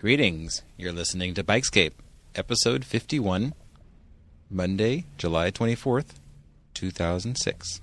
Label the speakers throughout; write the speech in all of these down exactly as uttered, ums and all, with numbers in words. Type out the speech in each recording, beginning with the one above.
Speaker 1: Greetings. You're listening to Bikescape, episode fifty-one, Monday, July twenty-fourth, two thousand six.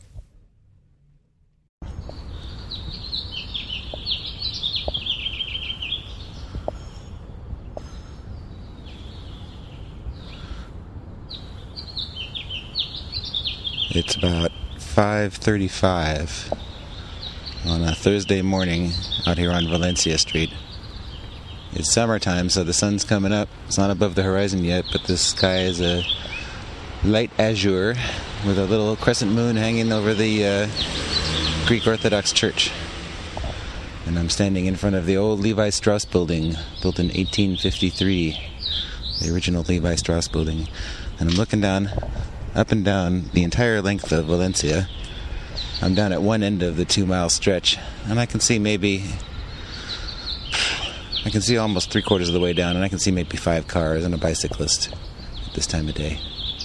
Speaker 1: It's about five thirty-five on a Thursday morning out here on Valencia Street. It's summertime, so the sun's coming up. It's not above the horizon yet, but the sky is a light azure with a little crescent moon hanging over the uh, Greek Orthodox Church. And I'm standing in front of the old Levi Strauss building, built in eighteen fifty-three, the original Levi Strauss building. And I'm looking down, up and down the entire length of Valencia. I'm down at one end of the two-mile stretch, and I can see maybe... I can see almost three-quarters of the way down, and I can see maybe five cars and a bicyclist at this time of day.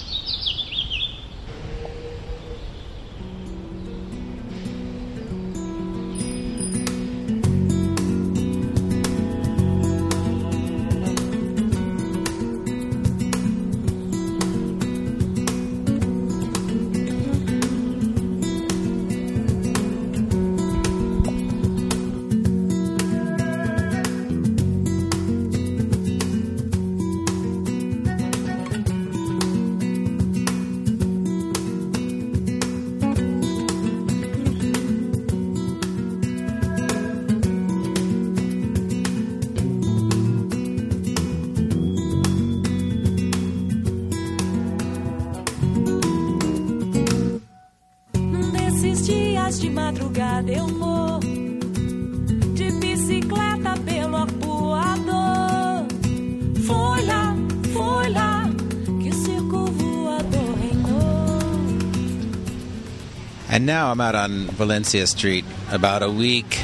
Speaker 2: De madrugada eu vou de bicicleta pelo arpoador. Foi lá, foi lá que o circo voador reinou.
Speaker 1: And now I'm out on Valencia Street about a week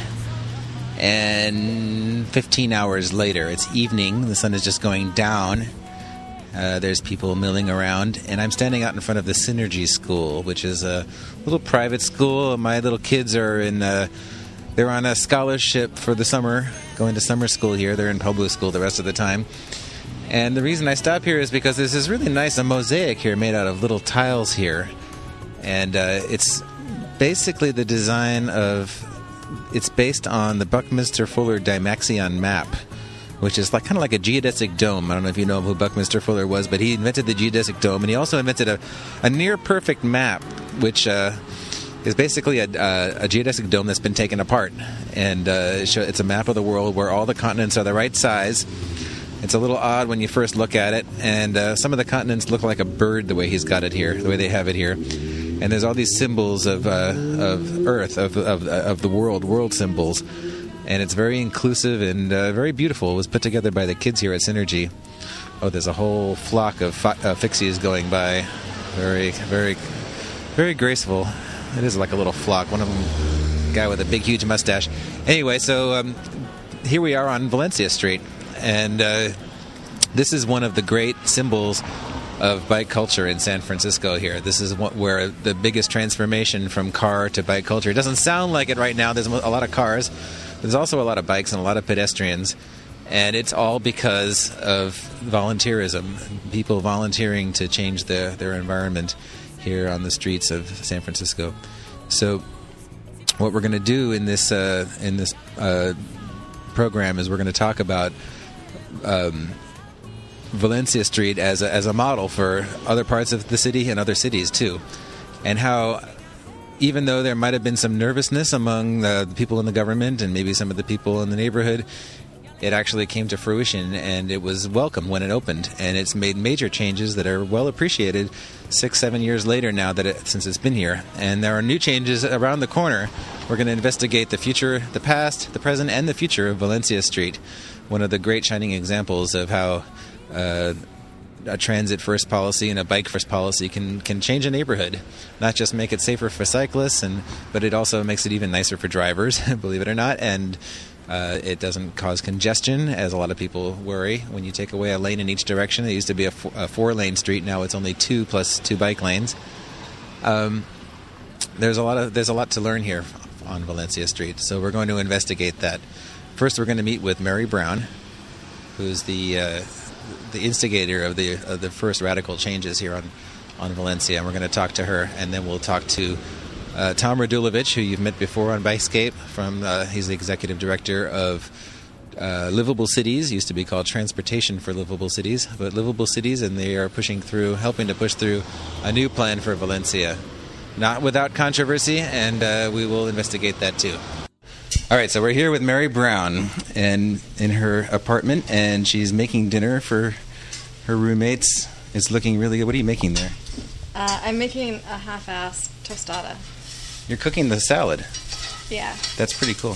Speaker 1: and fifteen hours later. It's evening. The sun is just going down. Uh, there's people milling around, and I'm standing out in front of the Synergy School, which is a little private school. My little kids are in, uh, they're on a scholarship for the summer, going to summer school here. They're in public school the rest of the time. And the reason I stop here is because there's this really nice a mosaic here made out of little tiles here. And uh, it's basically the design of, it's based on the Buckminster Fuller Dymaxion map, which is like kind of like a geodesic dome. I don't know if you know who Buckminster Fuller was, but he invented the geodesic dome, and he also invented a, a near-perfect map, which uh, is basically a, a, a geodesic dome that's been taken apart. And uh, it's a map of the world where all the continents are the right size. It's a little odd when you first look at it, and uh, some of the continents look like a bird the way he's got it here, the way they have it here. And there's all these symbols of uh, of Earth, of, of of the world, world symbols. And it's very inclusive and uh, very beautiful. It was put together by the kids here at Synergy. Oh, there's a whole flock of fi- uh, fixies going by. Very, very, very graceful. It is like a little flock. One of them, a guy with a big, huge mustache. Anyway, so um, here we are on Valencia Street. And uh, this is one of the great symbols of bike culture in San Francisco here. This is what, where the biggest transformation from car to bike culture. It doesn't sound like it right now. There's a lot of cars. There's also a lot of bikes and a lot of pedestrians, and it's all because of volunteerism, people volunteering to change their, their environment here on the streets of San Francisco. So what we're going to do in this uh, in this uh, program is we're going to talk about um, Valencia Street as a, as a model for other parts of the city and other cities too, and how even though there might have been some nervousness among the people in the government and maybe some of the people in the neighborhood, it actually came to fruition, and it was welcome when it opened. And it's made major changes that are well appreciated six, seven years later now that it, since it's been here. And there are new changes around the corner. We're going to investigate the future, the past, the present, and the future of Valencia Street, one of the great shining examples of how uh, a transit-first policy and a bike-first policy can, can change a neighborhood, not just make it safer for cyclists, and but it also makes it even nicer for drivers, believe it or not, and uh, it doesn't cause congestion, as a lot of people worry. When you take away a lane in each direction, it used to be a, f- a four-lane street, now it's only two plus two bike lanes. Um, there's a lot of there's a lot to learn here on Valencia Street, so we're going to investigate that. First, we're going to meet with Mary Brown, who's the uh, the instigator of the of the first radical changes here on, on Valencia. And we're going to talk to her, and then we'll talk to uh, Tom Radulovich, who you've met before on Bikescape. From uh, he's the executive director of uh, Livable Cities, used to be called Transportation for Livable Cities, but Livable Cities, and they are pushing through, helping to push through a new plan for Valencia. Not without controversy, and uh, we will investigate that too. All right, so we're here with Mary Brown and in her apartment, and she's making dinner for her roommates. It's looking really good. What are you making there?
Speaker 3: Uh, I'm making a half-assed tostada.
Speaker 1: You're cooking the salad.
Speaker 3: Yeah.
Speaker 1: That's pretty cool.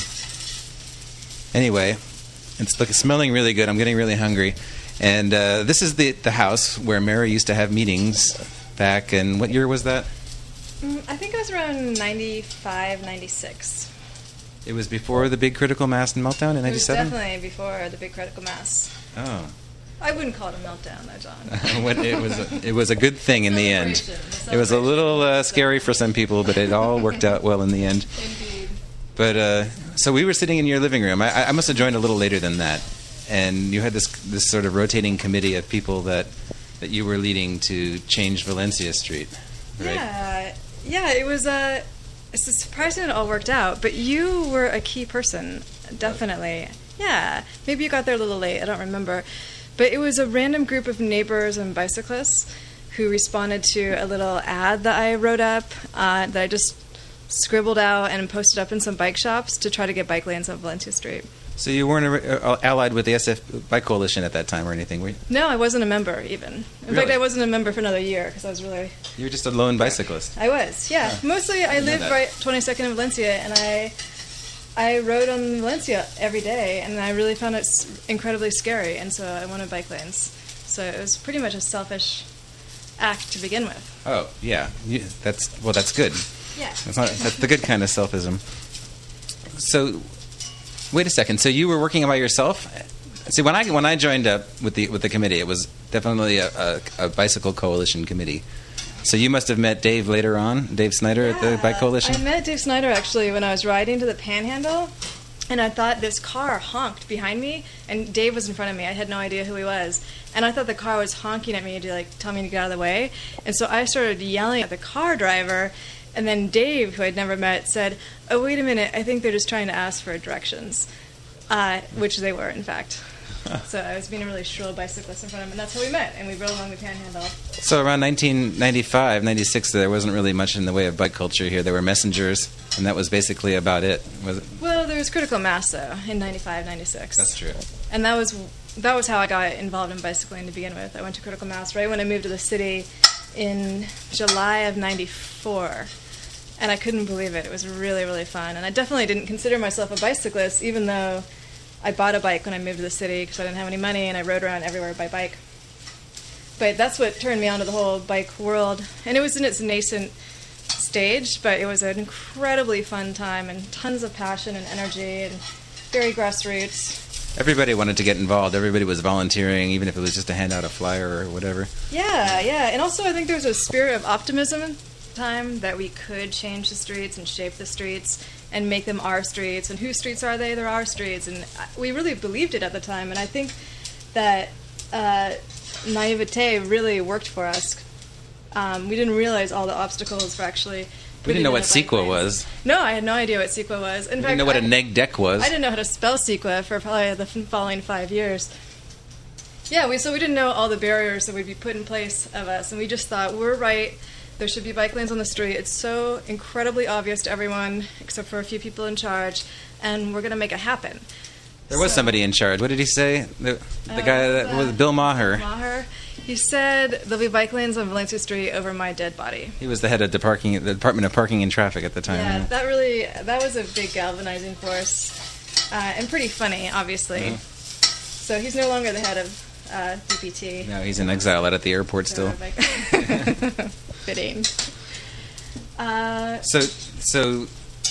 Speaker 1: Anyway, it's look, smelling really good. I'm getting really hungry. And uh, this is the, the house where Mary used to have meetings back in, what year was that?
Speaker 3: Mm, I think it was around ninety-five, ninety-six.
Speaker 1: It was before the big critical mass meltdown in ninety-seven?
Speaker 3: It was definitely before the big critical mass.
Speaker 1: Oh.
Speaker 3: I wouldn't call it a meltdown, though, John.
Speaker 1: What, it was a, it was a good thing in the end.
Speaker 3: The
Speaker 1: It was a little uh, scary for some people, but it all worked out well in the end.
Speaker 3: Indeed.
Speaker 1: But uh, so we were sitting in your living room. I, I must have joined a little later than that, and you had this this sort of rotating committee of people that that you were leading to change Valencia Street, right?
Speaker 3: Yeah, yeah. It was uh, it's surprising it all worked out, but you were a key person, definitely. Yeah, maybe you got there a little late. I don't remember. But it was a random group of neighbors and bicyclists who responded to a little ad that I wrote up uh, that I just scribbled out and posted up in some bike shops to try to get bike lanes on Valencia Street.
Speaker 1: So you weren't uh, allied with the S F Bike Coalition at that time or anything, were you?
Speaker 3: No, I wasn't a member even. In
Speaker 1: Really?
Speaker 3: fact, I wasn't a member for another year because I was really...
Speaker 1: You were just a lone bicyclist.
Speaker 3: I was, yeah.
Speaker 1: Huh.
Speaker 3: Mostly I
Speaker 1: I know
Speaker 3: lived
Speaker 1: that.
Speaker 3: right twenty-second in Valencia, and I I rode on Valencia every day, and I really found it s- incredibly scary, and so I wanted bike lanes. So it was pretty much a selfish act to begin with.
Speaker 1: Oh, yeah. You, that's well, that's good.
Speaker 3: Yeah.
Speaker 1: That's, not, that's the good kind of selfism. So, wait a second. So you were working by yourself? See, when I when I joined up with the with the committee, it was definitely a, a, a bicycle coalition committee. So you must have met Dave later on, Dave Snyder at the
Speaker 3: Yeah,
Speaker 1: Bike Coalition?
Speaker 3: I met Dave Snyder actually when I was riding to the Panhandle, and I thought this car honked behind me, and Dave was in front of me. I had no idea who he was, and I thought the car was honking at me to like tell me to get out of the way, and so I started yelling at the car driver, and then Dave, who I'd never met, said, "Oh, wait a minute, I think they're just trying to ask for directions," uh, which they were, in fact. So I was being a really shrill bicyclist in front of him, and that's how we met, and we rode along the Panhandle.
Speaker 1: So around nineteen ninety-five, ninety-six, there wasn't really much in the way of bike culture here. There were messengers, and that was basically about it, was it?
Speaker 3: Well, there was critical mass, though, in ninety-five, ninety-six.
Speaker 1: That's true.
Speaker 3: And that was that was how I got involved in bicycling to begin with. I went to Critical Mass right when I moved to the city in July of ninety-four. And I couldn't believe it. It was really, really fun. And I definitely didn't consider myself a bicyclist, even though I bought a bike when I moved to the city because I didn't have any money, and I rode around everywhere by bike. But that's what turned me onto the whole bike world. And it was in its nascent stage, but it was an incredibly fun time and tons of passion and energy and very grassroots.
Speaker 1: Everybody wanted to get involved. Everybody was volunteering, even if it was just to hand out a flyer or whatever.
Speaker 3: Yeah, yeah. And also I think there was a spirit of optimism at the time that we could change the streets and shape the streets and make them our streets. And whose streets are they? They're our streets. And we really believed it at the time. And I think that uh, naivete really worked for us. Um, we didn't realize all the obstacles for actually...
Speaker 1: We didn't know what CEQA was.
Speaker 3: No, I had no idea what CEQA was. In
Speaker 1: We
Speaker 3: fact,
Speaker 1: didn't know what
Speaker 3: I,
Speaker 1: a neg deck was.
Speaker 3: I didn't know how to spell CEQA for probably the f- following five years. Yeah, we so we didn't know all the barriers that would be put in place of us, and we just thought, we're right, there should be bike lanes on the street. It's so incredibly obvious to everyone, except for a few people in charge, and we're going to make it happen.
Speaker 1: There was
Speaker 3: So-
Speaker 1: somebody in charge. What did he say? The, the
Speaker 3: Uh,
Speaker 1: guy that was Bill Maher.
Speaker 3: Maher. He said, there'll be bike lanes on Valencia Street over my dead body.
Speaker 1: He was the head of the parking, the Department of Parking and Traffic at the time.
Speaker 3: Yeah,
Speaker 1: yeah.
Speaker 3: that really, that was a big galvanizing force, uh, and pretty funny, obviously.
Speaker 1: Mhm.
Speaker 3: So he's no longer the head of uh, D P T.
Speaker 1: No, he's in exile out at the airport still.
Speaker 3: So, like, fitting. Uh,
Speaker 1: So, so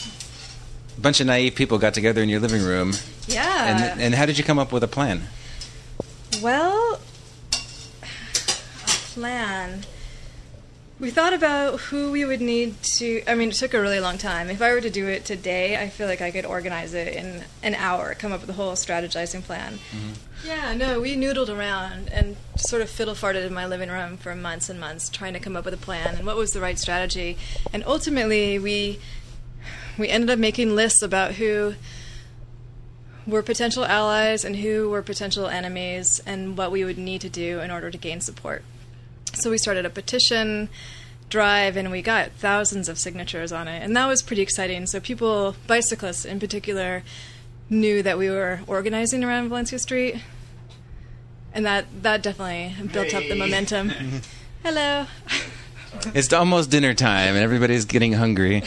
Speaker 1: a bunch of naive people got together in your living room,
Speaker 3: yeah.
Speaker 1: and and how did you come up with a plan?
Speaker 3: Well, a plan. We thought about who we would need to. I mean, it took a really long time. If I were to do it today, I feel like I could organize it in an hour, come up with a whole strategizing plan. Mm-hmm. Yeah, no, we noodled around and sort of fiddle-farted in my living room for months and months, trying to come up with a plan and what was the right strategy. And ultimately, we we ended up making lists about who were potential allies and who were potential enemies and what we would need to do in order to gain support. So we started a petition drive, and we got thousands of signatures on it. And that was pretty exciting. So people, bicyclists in particular, knew that we were organizing around Valencia Street. And that, that definitely built hey. up the momentum. Hello.
Speaker 1: It's almost dinner time, and everybody's getting hungry.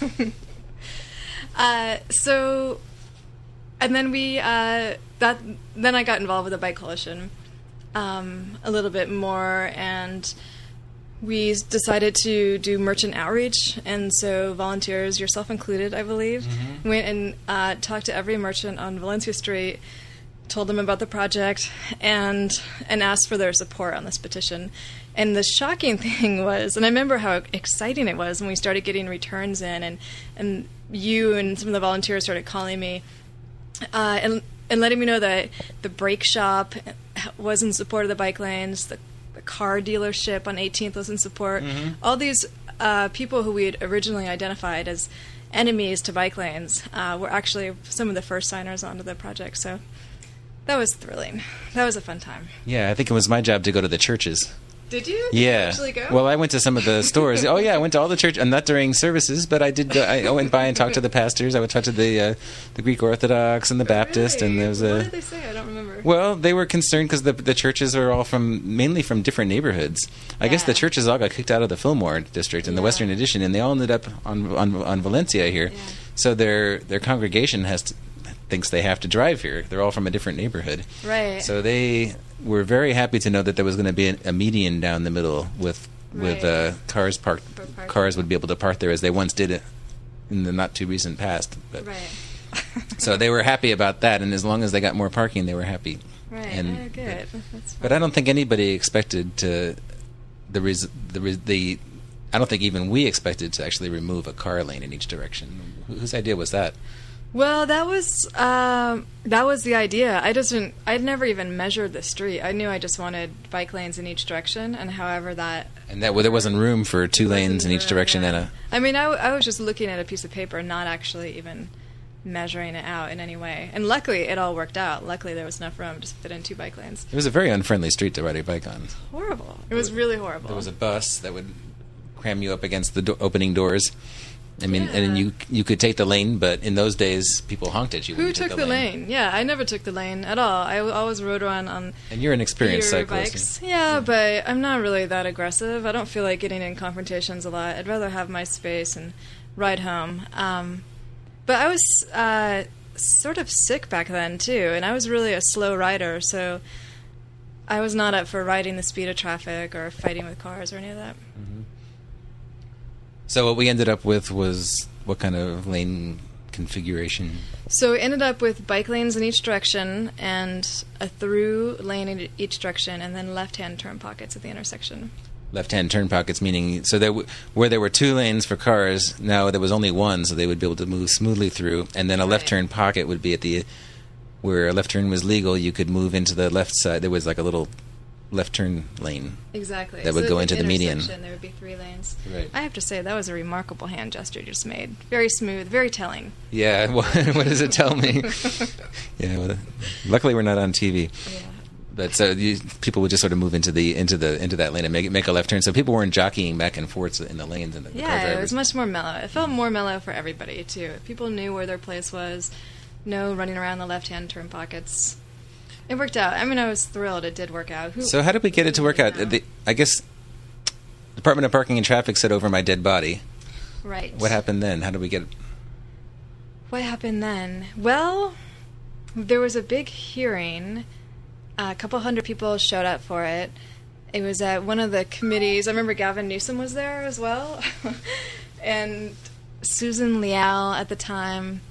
Speaker 3: uh, so, and then we, uh, that, then I got involved with the Bike Coalition. Um, a little bit more, and we decided to do merchant outreach, and so volunteers, yourself included, I believe, mm-hmm. went and uh, talked to every merchant on Valencia Street, told them about the project, and and asked for their support on this petition. And the shocking thing was, and I remember how exciting it was when we started getting returns in, and, and you and some of the volunteers started calling me, uh, and and letting me know that the brake shop was in support of the bike lanes, the, the car dealership on eighteenth was in support. Mm-hmm. All these uh, people who we had originally identified as enemies to bike lanes uh, were actually some of the first signers onto the project. So that was thrilling. That was a fun time.
Speaker 1: Yeah, I think it was my job to go to the churches.
Speaker 3: Did you? Did
Speaker 1: yeah.
Speaker 3: you actually go?
Speaker 1: Well, I went to some of the stores. Oh, yeah, I went to all the church, and not during services, but I did. Go, I went by and talked to the pastors. I would talk to the uh, the Greek Orthodox and the Baptist,
Speaker 3: really?
Speaker 1: and there was a.
Speaker 3: What did they say? I don't remember.
Speaker 1: Well, they were concerned because the the churches are all from mainly from different neighborhoods. I yeah. guess the churches all got kicked out of the Fillmore district in yeah. the Western Addition, and they all ended up on on, on Valencia here. Yeah. So their their congregation has to, thinks they have to drive here. They're all from a different neighborhood.
Speaker 3: Right.
Speaker 1: So they were very happy to know that there was going to be a, a median down the middle with with
Speaker 3: right.
Speaker 1: uh, cars parked. Cars would be able to park there as they once did it in the not too recent past. But,
Speaker 3: right.
Speaker 1: So they were happy about that, and as long as they got more parking, they were happy.
Speaker 3: Right.
Speaker 1: And,
Speaker 3: oh, good. That's
Speaker 1: but I don't think anybody expected to the res, the res, the. I don't think even we expected to actually remove a car lane in each direction. Wh- whose idea was that?
Speaker 3: Well, that was um, that was the idea. I doesn't. I'd never even measured the street. I knew I just wanted bike lanes in each direction, and however that.
Speaker 1: And that well, there wasn't room for two lanes in each direction,
Speaker 3: yeah.
Speaker 1: and a.
Speaker 3: I mean, I, w- I was just looking at a piece of paper, not actually even measuring it out in any way. And luckily, it all worked out. Luckily, there was enough room to fit in two bike lanes.
Speaker 1: It was a very unfriendly street to ride a bike on.
Speaker 3: Horrible. It was really horrible.
Speaker 1: There was a bus that would cram you up against the do- opening doors. I mean,
Speaker 3: yeah.
Speaker 1: and you you could take the lane, but in those days, people honked at you.
Speaker 3: Who
Speaker 1: when you
Speaker 3: took,
Speaker 1: took
Speaker 3: the,
Speaker 1: the
Speaker 3: lane? lane? Yeah, I never took the lane at all. I w- always rode around on.
Speaker 1: And you're an experienced cyclist.
Speaker 3: Bikes. Yeah, yeah, but I'm not really that aggressive. I don't feel like getting in confrontations a lot. I'd rather have my space and ride home. Um, but I was uh, sort of sick back then too, and I was really a slow rider, so I was not up for riding the speed of traffic or fighting with cars or any of that.
Speaker 1: Mm-hmm. So what we ended up with was what kind of lane configuration?
Speaker 3: So we ended up with bike lanes in each direction and a through lane in each direction, and then left-hand turn pockets at the intersection.
Speaker 1: Left-hand turn pockets, meaning so there w- where there were two lanes for cars, now there was only one, so they would be able to move smoothly through. And then a
Speaker 3: Right.
Speaker 1: left turn pocket would be at the where a left turn was legal. You could move into the left side. There was like a little left turn lane.
Speaker 3: Exactly.
Speaker 1: That would
Speaker 3: so
Speaker 1: go
Speaker 3: at
Speaker 1: into the median.
Speaker 3: There would be three lanes.
Speaker 1: Right.
Speaker 3: I have to say, that was a remarkable hand gesture you just made. Very smooth, very telling.
Speaker 1: Yeah, what, what does it tell me? yeah, well, luckily we're not on T V.
Speaker 3: Yeah.
Speaker 1: But so you, people would just sort of move into the into the into that lane and make it make a left turn. So people weren't jockeying back and forth in the lanes. And the, the car
Speaker 3: Yeah,
Speaker 1: drivers.
Speaker 3: it was much more mellow. It felt more mellow for everybody too. People knew where their place was. No running around the left-hand turn pockets. It worked out. I mean, I was thrilled. It did work out. Who,
Speaker 1: so how did we get it to work out? The, I guess Department of Parking and Traffic said over my dead body.
Speaker 3: Right.
Speaker 1: What happened then? How did we get it?
Speaker 3: What happened then? Well, there was a big hearing. Uh, a couple hundred people showed up for it. It was at one of the committees. I remember Gavin Newsom was there as well. And Susan Leal at the time.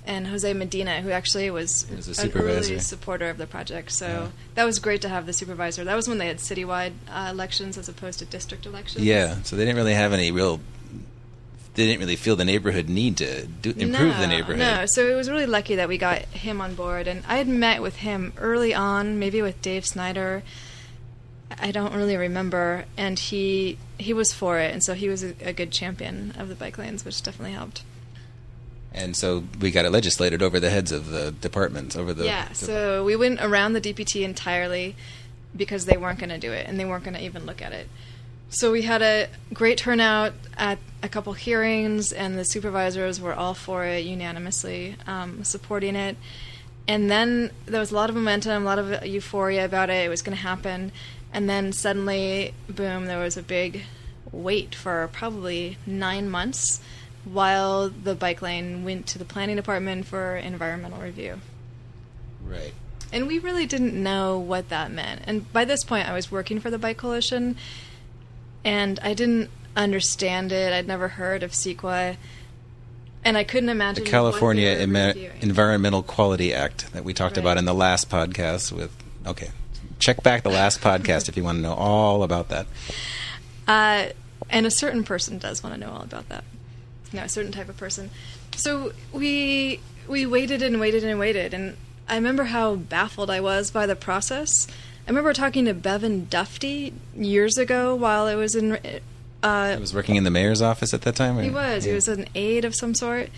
Speaker 3: and Jose Medina, who actually was,
Speaker 1: was a
Speaker 3: an
Speaker 1: supervisor.
Speaker 3: early supporter of the project. So
Speaker 1: Yeah.
Speaker 3: that was great to have the supervisor. That was when they had citywide uh, elections as opposed to district elections.
Speaker 1: Yeah, so they didn't really have any real. They didn't really feel the neighborhood need to do, improve
Speaker 3: no,
Speaker 1: the neighborhood.
Speaker 3: No, so it was really lucky that we got him on board. And I had met with him early on, maybe with Dave Snyder. I don't really remember. And he he was for it, and so he was a, a good champion of the bike lanes, which definitely helped.
Speaker 1: And so we got it legislated over the heads of the departments, over the...
Speaker 3: Yeah, so we went around the D P T entirely because they weren't going to do it, and they weren't going to even look at it. So we had a great turnout at a couple hearings, and the supervisors were all for it unanimously, um, supporting it. And then there was a lot of momentum, a lot of euphoria about it. It was going to happen. And then suddenly, boom, there was a big wait for probably nine months while the bike lane went to the planning department for environmental review.
Speaker 1: Right.
Speaker 3: And we really didn't know what that meant. And by this point, I was working for the Bike Coalition, and I didn't understand it. I'd never heard of CEQA, and I couldn't imagine
Speaker 1: The California
Speaker 3: what they were
Speaker 1: Ema-
Speaker 3: reviewing.
Speaker 1: Environmental Quality Act that we talked
Speaker 3: Right.
Speaker 1: about in the last podcast with... Okay. Check back the last podcast if you want to know all about that.
Speaker 3: Uh, and a certain person does want to know all about that. No, a certain type of person. So we we waited and waited and waited, and I remember how baffled I was by the process. I remember talking to Bevan Dufty years ago while it was in... Uh,
Speaker 1: I was working in the mayor's office at that time? Or?
Speaker 3: He was.
Speaker 1: Yeah.
Speaker 3: He was an aide of some sort.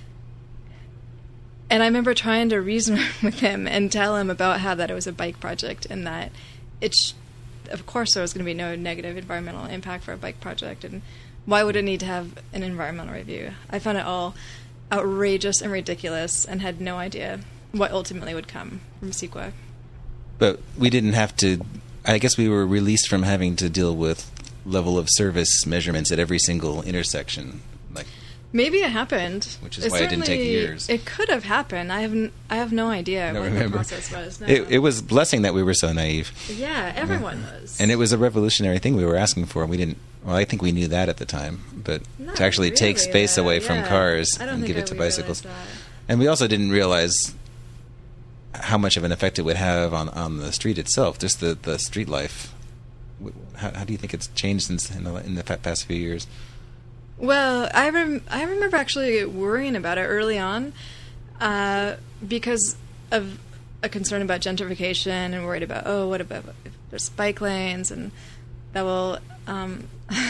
Speaker 3: And I remember trying to reason with him and tell him about how that it was a bike project and that it, sh- of course, there was going to be no negative environmental impact for a bike project. And why would it need to have an environmental review? I found it all outrageous and ridiculous and had no idea what ultimately would come from CEQA.
Speaker 1: But we didn't have to... I guess we were released from having to deal with level of service measurements at every single intersection. Like,
Speaker 3: Maybe it happened.
Speaker 1: Which is why it didn't take
Speaker 3: certainly-
Speaker 1: years.
Speaker 3: It could have happened. I have n- I have no idea
Speaker 1: I don't
Speaker 3: what
Speaker 1: remember.
Speaker 3: the process was. No.
Speaker 1: It, it was a blessing that we were so naive.
Speaker 3: Yeah, everyone was.
Speaker 1: And it was a revolutionary thing we were asking for. We didn't... Well, I think we knew that at the time. But
Speaker 3: Not
Speaker 1: to actually take
Speaker 3: really,
Speaker 1: space
Speaker 3: though.
Speaker 1: away from
Speaker 3: Yeah.
Speaker 1: cars
Speaker 3: I don't
Speaker 1: and
Speaker 3: think
Speaker 1: give
Speaker 3: I
Speaker 1: it to
Speaker 3: we
Speaker 1: bicycles.
Speaker 3: realized that.
Speaker 1: And we also didn't realize how much of an effect it would have on, on the street itself, just the, the street life. How, how do you think it's changed since in the, in the past few years?
Speaker 3: Well, I rem- I remember actually worrying about it early on uh, because of a concern about gentrification and worried about, oh, what about if there's bike lanes and that will um,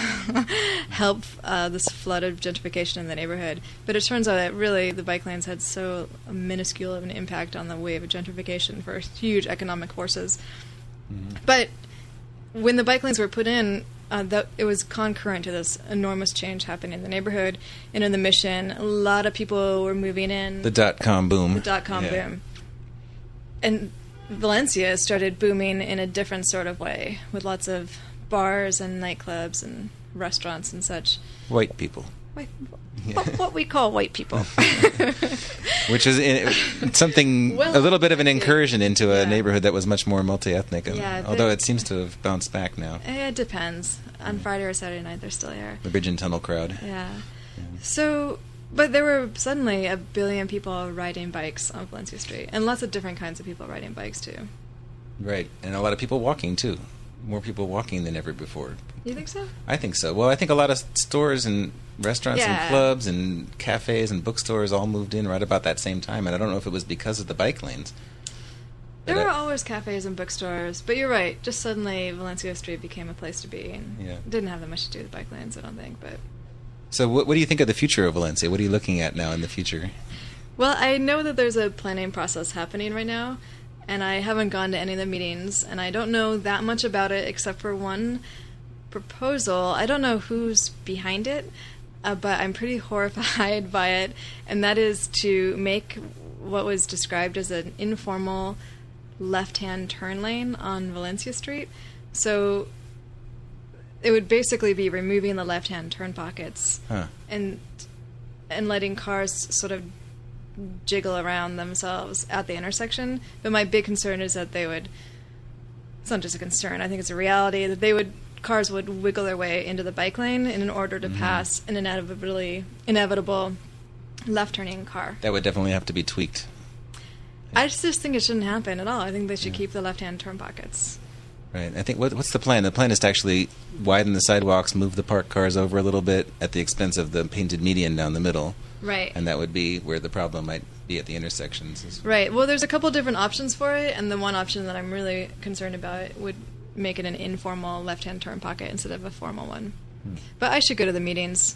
Speaker 3: help uh, this flood of gentrification in the neighborhood. But it turns out that really the bike lanes had so minuscule of an impact on the wave of gentrification for huge economic forces.
Speaker 1: Mm-hmm.
Speaker 3: But when the bike lanes were put in, uh, that it was concurrent to this enormous change happening in the neighborhood and in the Mission. A lot of people were moving in.
Speaker 1: The dot-com boom.
Speaker 3: The dot-com
Speaker 1: Yeah.
Speaker 3: boom. And Valencia started booming in a different sort of way, with lots of bars and nightclubs and restaurants and such.
Speaker 1: White people.
Speaker 3: White,
Speaker 1: Yeah.
Speaker 3: what, what we call white people.
Speaker 1: Which is in, something,
Speaker 3: Well,
Speaker 1: a little bit of an incursion into a
Speaker 3: yeah.
Speaker 1: neighborhood that was much more multi-ethnic. And,
Speaker 3: Yeah, the-
Speaker 1: although it seems to have bounced back now.
Speaker 3: It depends. On Friday or Saturday night, they're still here.
Speaker 1: The Bridge and Tunnel crowd.
Speaker 3: Yeah. So, but there were suddenly a billion people riding bikes on Valencia Street, and lots of different kinds of people riding bikes too.
Speaker 1: Right. And a lot of people walking, too. More people walking than ever before.
Speaker 3: You think so?
Speaker 1: I think so. Well, I think a lot of stores and restaurants
Speaker 3: Yeah.
Speaker 1: and clubs and cafes and bookstores all moved in right about that same time, and I don't know if it was because of the bike lanes.
Speaker 3: There
Speaker 1: But
Speaker 3: were
Speaker 1: I-
Speaker 3: always cafes and bookstores, but you're right. Just suddenly, Valencia Street became a place to be, and
Speaker 1: Yeah.
Speaker 3: didn't have that much to do with bike lanes, I don't think. But
Speaker 1: So what, what do you think of the future of Valencia? What are you looking at now in the future?
Speaker 3: well, I know that there's a planning process happening right now, and I haven't gone to any of the meetings, and I don't know that much about it except for one proposal. I don't know who's behind it, uh, but I'm pretty horrified by it, and that is to make what was described as an informal left-hand turn lane on Valencia Street. So it would basically be removing the left-hand turn pockets
Speaker 1: Huh.
Speaker 3: and and letting cars sort of jiggle around themselves at the intersection. But my big concern is that they would, it's not just a concern, I think it's a reality, that they would, cars would wiggle their way into the bike lane in order to
Speaker 1: Mhm.
Speaker 3: pass an inevitably inevitable left-turning car.
Speaker 1: That would definitely have to be tweaked.
Speaker 3: I just think it shouldn't happen at all. I think they should yeah. keep the left-hand turn pockets.
Speaker 1: Right. I think what, what's the plan? The plan is to actually widen the sidewalks, move the parked cars over a little bit at the expense of the painted median down the middle.
Speaker 3: Right.
Speaker 1: And that would be where the problem might be at the intersections.
Speaker 3: Right. Well, there's a couple different options for it, and the one option that I'm really concerned about would make it an informal left-hand turn pocket instead of a formal one. Hmm. But I should go to the meetings.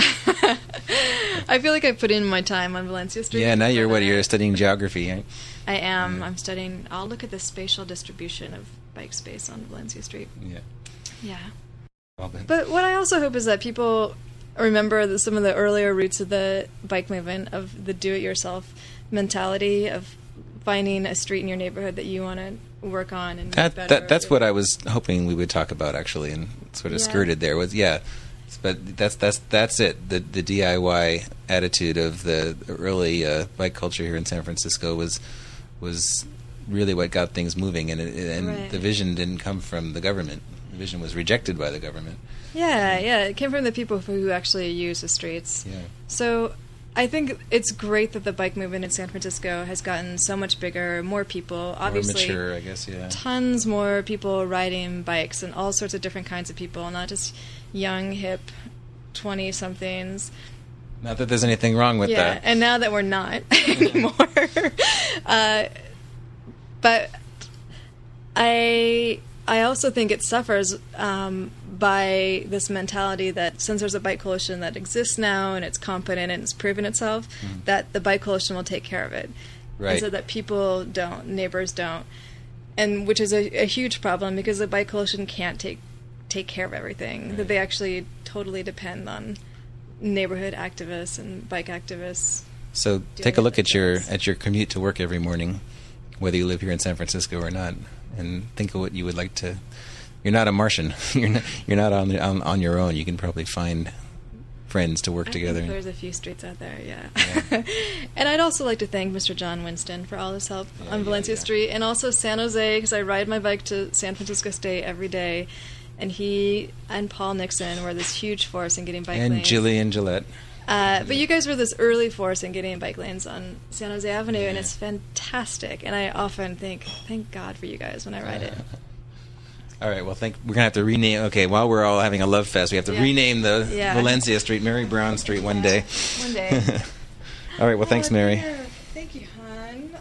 Speaker 3: I feel like I put in my time on Valencia Street.
Speaker 1: Yeah, now you're what? You're studying geography, right?
Speaker 3: I am. Yeah. I'm studying. I'll look at the spatial distribution of bike space on Valencia Street.
Speaker 1: Yeah.
Speaker 3: Yeah.
Speaker 1: Well, but,
Speaker 3: but what I also hope is that people remember the, some of the earlier roots of the bike movement, of the do-it-yourself mentality, of finding a street in your neighborhood that you want to work on and
Speaker 1: that,
Speaker 3: make better.
Speaker 1: That, that's what I was hoping we would talk about, actually, and sort of
Speaker 3: yeah.
Speaker 1: skirted there. Was yeah. But that's that's that's it. The the D I Y attitude of the early uh, bike culture here in San Francisco was was really what got things moving, and it, and
Speaker 3: right.
Speaker 1: the vision didn't come from the government. The vision was rejected by the government.
Speaker 3: Yeah, yeah, it came from the people who actually use the streets.
Speaker 1: Yeah.
Speaker 3: So I think it's great that the bike movement in San Francisco has gotten so much bigger, more people, obviously.
Speaker 1: More mature, I guess, yeah.
Speaker 3: Tons more people riding bikes, and all sorts of different kinds of people, not just young, hip, twenty-somethings.
Speaker 1: Not that there's anything wrong with
Speaker 3: yeah,
Speaker 1: that.
Speaker 3: And now that we're not anymore. uh, but I I also think it suffers um, by this mentality that since there's a bike coalition that exists now and it's competent and it's proven itself, mm. that the bike coalition will take care of it.
Speaker 1: Right.
Speaker 3: And so that people don't, neighbors don't. And which is a, a huge problem because the bike coalition can't take take care of everything.
Speaker 1: Right.
Speaker 3: That they actually totally depend on neighborhood activists and bike activists.
Speaker 1: So take a look at your at your commute to work every morning, whether you live here in San Francisco or not, and think of what you would like to. You're not a Martian. you're not. You're not on, the, on on your own. You can probably find friends to work
Speaker 3: I
Speaker 1: together.
Speaker 3: Think there's a few streets out there, yeah. yeah. And I'd also like to thank Mister John Winston for all his help yeah, on Valencia yeah, yeah. Street, and also San Jose, because I ride my bike to San Francisco State every day. And he and Paul Nixon were this huge force in getting bike
Speaker 1: and
Speaker 3: lanes.
Speaker 1: And Jillian Gillette.
Speaker 3: Uh, but you guys were this early force in getting bike lanes on San Jose Avenue,
Speaker 1: yeah.
Speaker 3: and it's fantastic. And I often think, thank God for you guys when I ride it.
Speaker 1: All right, well, think we're going to have to rename... Okay, while we're all having a love fest, we have to yeah. rename the yeah. Valencia Street, Mary Brown Street one
Speaker 3: yeah.
Speaker 1: day.
Speaker 3: One day.
Speaker 1: All right, well, thanks,
Speaker 3: oh,
Speaker 1: Mary.
Speaker 3: Dear. Thank you, hon.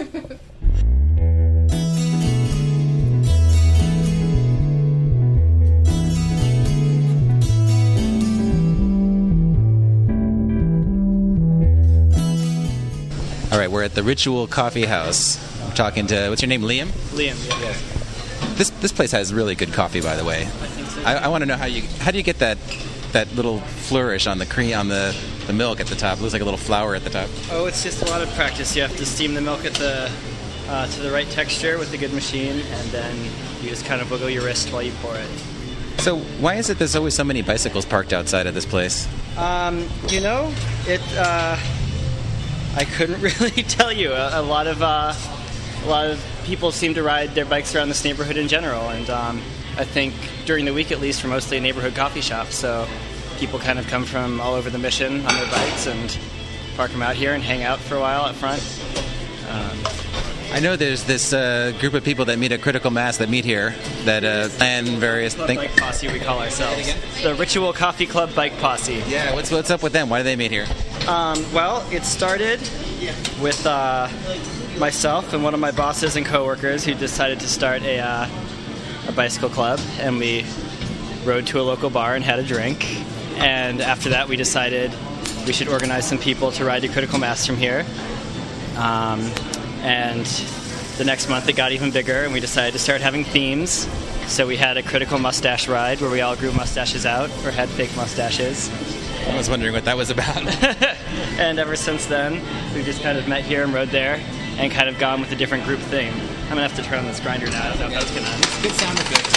Speaker 1: All right, we're at the Ritual Coffee House. I'm talking to, what's your name, Liam?
Speaker 4: Liam, yeah.
Speaker 1: yeah. This this place has really good coffee, by the way.
Speaker 4: I think so.
Speaker 1: I, I want to know how you how do you get that that little flourish on the cream on the, the milk at the top? It looks like a little flower at the top.
Speaker 4: Oh, it's just a lot of practice. You have to steam the milk at the uh, to the right texture with a good machine, and then you just kind of wiggle your wrist while you pour it.
Speaker 1: So why is it there's always so many bicycles parked outside of this place?
Speaker 4: Um, you know, it. Uh, I couldn't really tell you. A, a lot of uh, a lot of people seem to ride their bikes around this neighborhood in general, and um, I think during the week at least, we're mostly a neighborhood coffee shop. So people kind of come from all over the Mission on their bikes and park them out here and hang out for a while up front. Um,
Speaker 1: I know there's this uh, group of people that meet at Critical Mass that meet here that uh, plan various
Speaker 4: Club
Speaker 1: things.
Speaker 4: Bike Posse, we call ourselves. The Ritual Coffee Club Bike Posse.
Speaker 1: Yeah, what's what's up with them? Why do they meet here?
Speaker 4: Um, well, it started with uh, myself and one of my bosses and coworkers who decided to start a, uh, a bicycle club, and we rode to a local bar and had a drink. And after that, we decided we should organize some people to ride to Critical Mass from here. Um, and the next month it got even bigger, and we decided to start having themes. So we had a Critical Mustache Ride where we all grew mustaches out or had fake mustaches.
Speaker 1: I was wondering what that was about.
Speaker 4: And ever since then, we've just kind of met here and rode there and kind of gone with a different group theme. I'm going to have to turn on this grinder now. I don't know if that's going to...
Speaker 1: Good sound effect.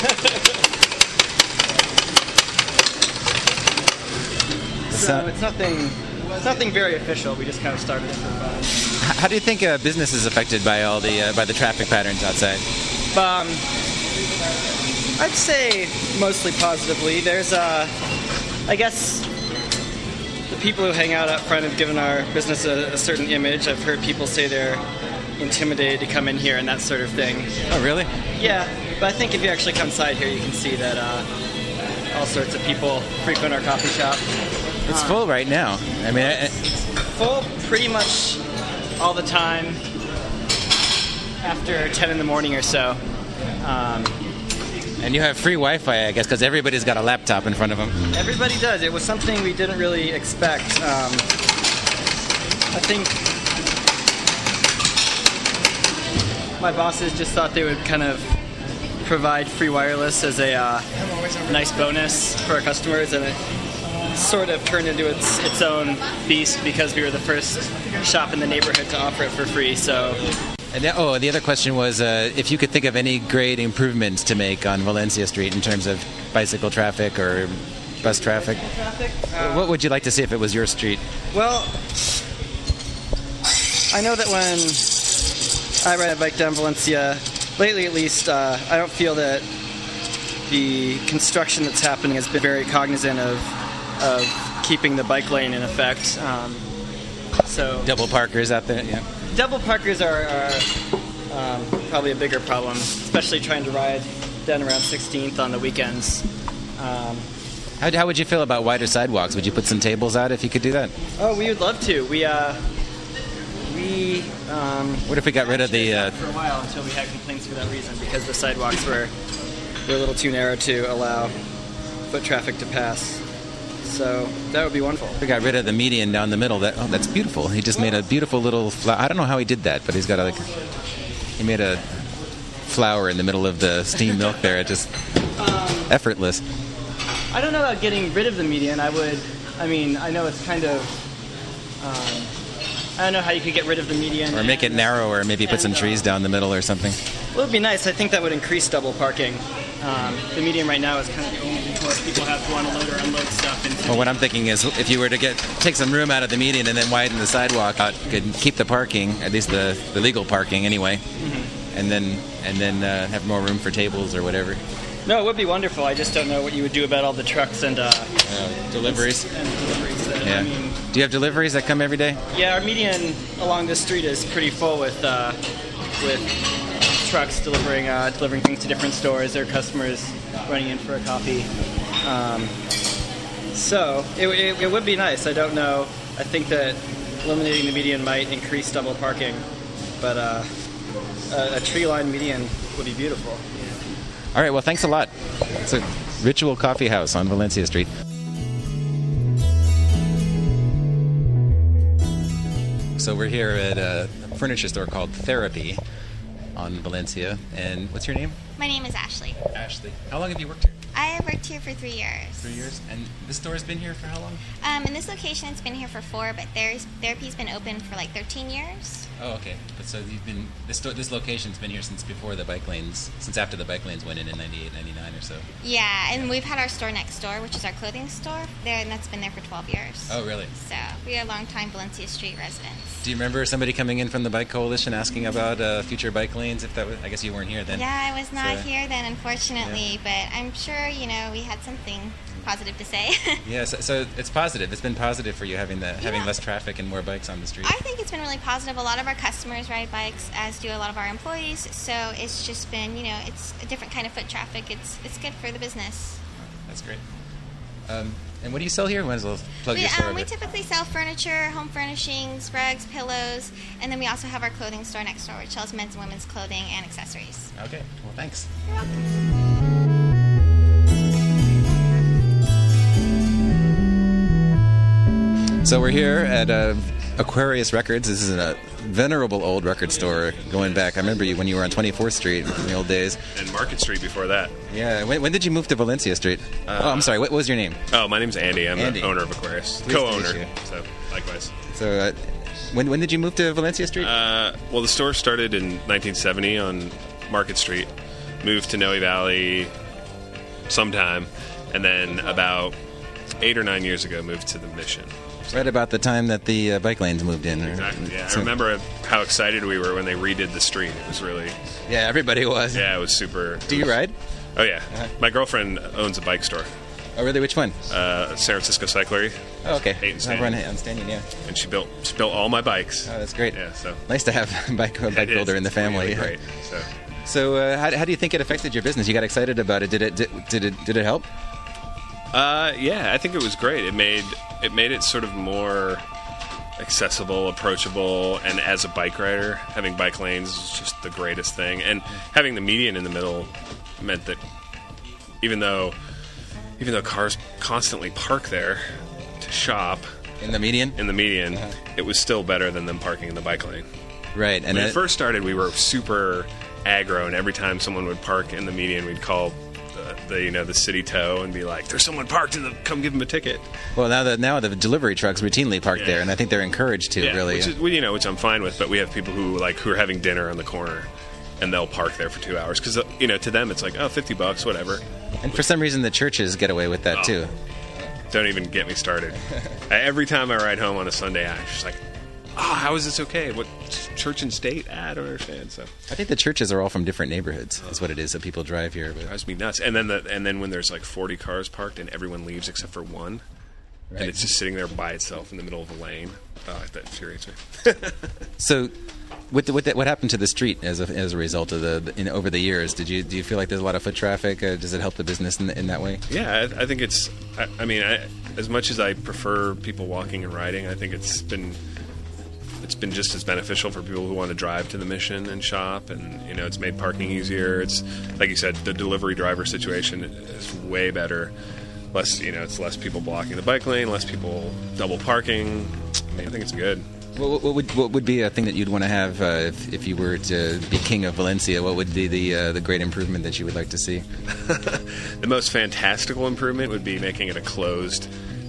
Speaker 4: So it's nothing, it's nothing very official. We just kind of started it for fun.
Speaker 1: How do you think uh, business is affected by all the uh, by the traffic patterns outside?
Speaker 4: Um, I'd say mostly positively. There's a, I guess, the people who hang out up front have given our business a, a certain image. I've heard people say they're intimidated to come in here and that sort of thing.
Speaker 1: Oh, really?
Speaker 4: Yeah, but I think if you actually come inside here, you can see that uh, all sorts of people frequent our coffee shop.
Speaker 1: It's
Speaker 4: Um,
Speaker 1: full right now. I mean, I,
Speaker 4: Full pretty much all the time after ten in the morning or so. Um,
Speaker 1: and you have free Wi-Fi, I guess, because everybody's got a laptop in front of them.
Speaker 4: everybody does. It was something we didn't really expect. Um, I think my bosses just thought they would kind of provide free wireless as a uh, nice bonus for our customers, and it sort of turned into its its own beast because we were the first shop in the neighborhood to offer it for free. So,
Speaker 1: And the, oh, the other question was uh, if you could think of any great improvements to make on Valencia Street in terms of bicycle traffic or bus traffic. What would you like to see if it was your street?
Speaker 4: well, I know that when I ride a bike down Valencia, lately at least, uh, I don't feel that the construction that's happening has been very cognizant of of keeping the bike lane in effect. Um, so
Speaker 1: Double parkers out there, yeah.
Speaker 4: double parkers are, are um, probably a bigger problem, especially trying to ride down around sixteenth on the weekends. Um,
Speaker 1: How, how would you feel about wider sidewalks? Would you put some tables out if you could do that?
Speaker 4: oh, we would love to. We uh, we um,
Speaker 1: What if we got rid of the... Uh,
Speaker 4: for a while until we had complaints for that reason because the sidewalks were were a little too narrow to allow foot traffic to pass. So that would be wonderful.
Speaker 1: we got rid of the median down the middle. That oh, that's beautiful. He just made a beautiful little flower. I don't know how he did that, but he's got a, like... He made a flower in the middle of the steamed milk there. It just... effortless.
Speaker 4: I don't know about getting rid of the median. I would. I mean, I know it's kind of. Um, I don't know how you could get rid of the median.
Speaker 1: Or make it
Speaker 4: and-
Speaker 1: narrower, maybe put some
Speaker 4: and, uh,
Speaker 1: trees down the middle or something.
Speaker 4: Well, it would be nice. I think that would increase double parking. Um, the median right now is kind of the only place people have to want to load or unload stuff into.
Speaker 1: Well, what I'm thinking is if you were to get take some room out of the median and then widen the sidewalk out, you could keep the parking, at least the, the legal parking anyway,
Speaker 4: Mm-hmm.
Speaker 1: and then and then uh, have more room for tables or whatever.
Speaker 4: No, it would be wonderful. I just don't know what you would do about all the trucks and uh,
Speaker 1: Uh, deliveries.
Speaker 4: and deliveries. That,
Speaker 1: Yeah.
Speaker 4: I mean,
Speaker 1: Do you have deliveries that come every day?
Speaker 4: yeah, our median along this street is pretty full with uh, with trucks delivering uh, delivering things to different stores or customers running in for a coffee. Um, so it, it, it would be nice. I don't know. I think that eliminating the median might increase double parking, but uh, a, a tree-lined median would be beautiful.
Speaker 1: All right. Well, thanks a lot. It's a Ritual Coffee House on Valencia Street. So we're here at a furniture store called Therapy on Valencia. And what's your name?
Speaker 5: My name is Ashley.
Speaker 1: Ashley. How long have you worked here?
Speaker 5: I have worked here for three years.
Speaker 1: Three years. And this store's been here for how long?
Speaker 5: Um, in this location, it's been here for four, but there's therapy's been open for like thirteen years.
Speaker 1: Oh, okay. But so you've been this store, this location's been here since before the bike lanes, since after the bike lanes went in in ninety-eight, ninety-nine or so.
Speaker 5: Yeah, and we've had our store next door, which is our clothing store, there, and that's been there for twelve years.
Speaker 1: Oh, really?
Speaker 5: So we are longtime Valencia Street residents.
Speaker 1: Do you remember somebody coming in from the Bike Coalition asking about uh, future bike lanes? If that was, I guess you weren't here then.
Speaker 5: Yeah, I was not
Speaker 1: So-
Speaker 5: here then, unfortunately, but I'm sure you know we had something positive to say.
Speaker 1: Yeah, so, so it's positive. It's been positive for you having the having
Speaker 5: Yeah.
Speaker 1: less traffic and more bikes on the street.
Speaker 5: I think it's been really positive. A lot of our customers ride bikes, as do a lot of our employees. So it's just been, you know, it's a different kind of foot traffic. It's it's good for the business.
Speaker 1: That's great. Um, and what do you sell here? Might as well plug
Speaker 5: We,
Speaker 1: your store
Speaker 5: um,
Speaker 1: a
Speaker 5: we
Speaker 1: bit.
Speaker 5: typically sell furniture, home furnishings, rugs, pillows, and then we also have our clothing store next door, which sells men's and women's clothing and accessories.
Speaker 1: Okay. Well, thanks.
Speaker 5: You're welcome.
Speaker 1: So we're here at uh, Aquarius Records. This is a venerable old record store going back. I remember you when you were on twenty-fourth Street in the old days.
Speaker 6: And Market Street before that.
Speaker 1: Yeah. When, when did you move to Valencia Street?
Speaker 6: Uh,
Speaker 1: oh, I'm sorry. What was your name?
Speaker 6: Oh, my name's Andy. I'm
Speaker 1: Andy.
Speaker 6: the owner of Aquarius.
Speaker 1: Pleased to meet
Speaker 6: Co-owner.
Speaker 1: you.
Speaker 6: So, likewise.
Speaker 1: So, uh, when when did you move to Valencia Street?
Speaker 6: Uh, well, the store started in nineteen seventy on Market Street. Moved to Noe Valley sometime. And then about eight or nine years ago, moved to the Mission.
Speaker 1: Right about the time that the uh, bike lanes moved in.
Speaker 6: Exactly, yeah.
Speaker 1: So-
Speaker 6: I remember how excited we were when they redid the street. It was really,
Speaker 1: Yeah, everybody was.
Speaker 6: yeah, it was super.
Speaker 1: Do you ride?
Speaker 6: Oh, yeah.
Speaker 1: Uh-huh.
Speaker 6: My girlfriend owns a bike store.
Speaker 1: Oh, really? Which one?
Speaker 6: Uh, San Francisco Cyclery.
Speaker 1: Oh, okay.
Speaker 6: Eight and
Speaker 1: I've
Speaker 6: Stanton.
Speaker 1: run it on Stanton, yeah.
Speaker 6: And she built she built all my bikes.
Speaker 1: Oh, that's great.
Speaker 6: Yeah, so
Speaker 1: Nice to have a bike, a bike
Speaker 6: it is.
Speaker 1: builder in the
Speaker 6: It's
Speaker 1: family.
Speaker 6: really great. So,
Speaker 1: So, uh, how, how do you think it affected your business? You got excited about it. Did it? Did, did it? Did it help?
Speaker 6: uh, yeah, I think it was great. It made it made it sort of more accessible, approachable, and as a bike rider, having bike lanes is just the greatest thing. And having the median in the middle meant that even though even though cars constantly park there to shop
Speaker 1: In the median?
Speaker 6: in the median, it was still better than them parking in the bike lane.
Speaker 1: Right. And
Speaker 6: When
Speaker 1: it,
Speaker 6: it first started, we were super aggro, and every time someone would park in the median, we'd call the, the you know the city tow and be like, "There's someone parked in the, come give them a ticket."
Speaker 1: well, now that now the delivery trucks routinely park
Speaker 6: Yeah.
Speaker 1: there, and I think they're encouraged to.
Speaker 6: Yeah,
Speaker 1: really.
Speaker 6: which is well, you know, which I'm fine with. But we have people who like who are having dinner on the corner, and they'll park there for two hours because you know to them it's like, oh, fifty bucks, whatever.
Speaker 1: And for some reason, the churches get away with that
Speaker 6: Oh.
Speaker 1: too.
Speaker 6: Don't even get me started. I, every time I ride home on a Sunday, I'm just like, oh, how is this okay? What church and state? I don't understand. So
Speaker 1: I think the churches are all from different neighborhoods. Is what it is that people drive here. But
Speaker 6: drives me nuts. And then the and then when there's like forty cars parked and everyone leaves except for one,
Speaker 1: Right.
Speaker 6: and it's just sitting there by itself in the middle of a lane. Oh, that infuriates me.
Speaker 1: So, with the, with the, what happened to the street as a, as a result of the, the you know, over the years? Did you do you feel like there's a lot of foot traffic? Uh, does it help the business in, in that way?
Speaker 6: Yeah, I, I think it's. I, I mean, I, as much as I prefer people walking and riding, I think it's been it's been just as beneficial for people who want to drive to the Mission and shop, and you know, it's made parking easier. It's like you said, the delivery driver situation is way better. Less, you know, it's less people blocking the bike lane, less people double parking. I mean, I think it's good.
Speaker 1: What, what would what would be a thing that you'd want to have uh, if, if you were to be king of Valencia? What would be the uh, the great improvement that you would like to see?
Speaker 6: The most fantastical improvement would be making it a closed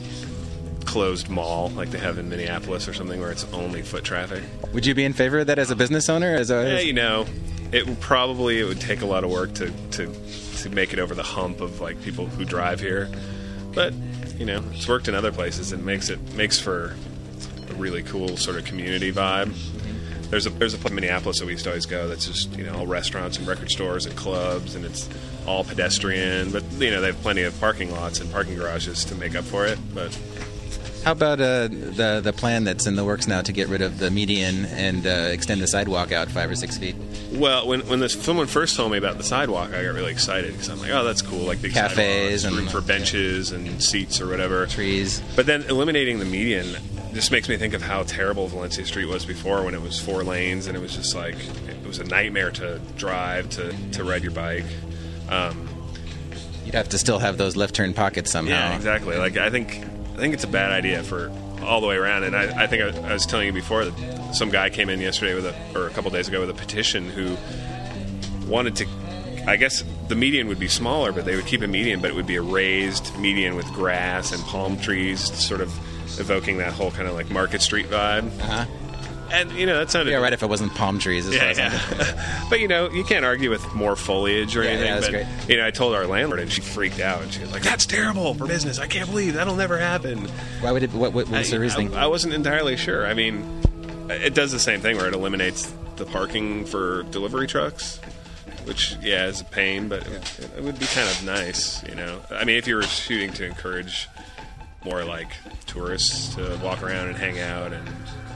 Speaker 6: closed mall like they have in Minneapolis or something where it's only foot traffic.
Speaker 1: Would you be in favor of that as a business owner? As a
Speaker 6: Yeah, you know, it would probably it would take a lot of work to, to to make it over the hump of like people who drive here, but you know, it's worked in other places and makes it makes for a really cool sort of community vibe. There's a there's a place in Minneapolis that we used to always go that's just you know all restaurants and record stores and clubs, and it's all pedestrian, but you know they have plenty of parking lots and parking garages to make up for it. But
Speaker 1: How about uh, the the plan that's in the works now to get rid of the median and uh, extend the sidewalk out five or six feet?
Speaker 6: well, when when this someone first told me about the sidewalk, I got really excited because I'm like, oh, that's cool, like big
Speaker 1: Cafes
Speaker 6: sidewalks,
Speaker 1: and-
Speaker 6: room for benches and seats or whatever.
Speaker 1: Trees.
Speaker 6: But then eliminating the median just makes me think of how terrible Valencia Street was before when it was four lanes and it was just like it was a nightmare to drive to, to ride your bike. Um,
Speaker 1: You'd have to still have those left turn pockets somehow.
Speaker 6: yeah, exactly. Like I think I think it's a bad idea for all the way around. And I, I think I, I was telling you before that some guy came in yesterday with a or a couple days ago with a petition who wanted to. I guess the median would be smaller, but they would keep a median, but it would be a raised median with grass and palm trees, sort of evoking that whole kind of like Market Street vibe.
Speaker 1: Uh-huh.
Speaker 6: And you know that sounded
Speaker 1: Yeah, right. If it wasn't palm trees, as far
Speaker 6: yeah,
Speaker 1: as I'm concerned.
Speaker 6: yeah. But you know, you can't argue with more foliage or
Speaker 1: Yeah,
Speaker 6: anything.
Speaker 1: yeah, that's
Speaker 6: but
Speaker 1: great.
Speaker 6: you know, I told our landlord, and she freaked out. And she was like, "That's terrible for business. I can't believe that'll never happen."
Speaker 1: Why would it? What, what was
Speaker 6: I,
Speaker 1: the reasoning?
Speaker 6: I, I wasn't entirely sure. I mean, it does the same thing where it eliminates the parking for delivery trucks, which yeah is a pain, but it, it would be kind of nice. You know, I mean, if you were shooting to encourage more like tourists to walk around and hang out and.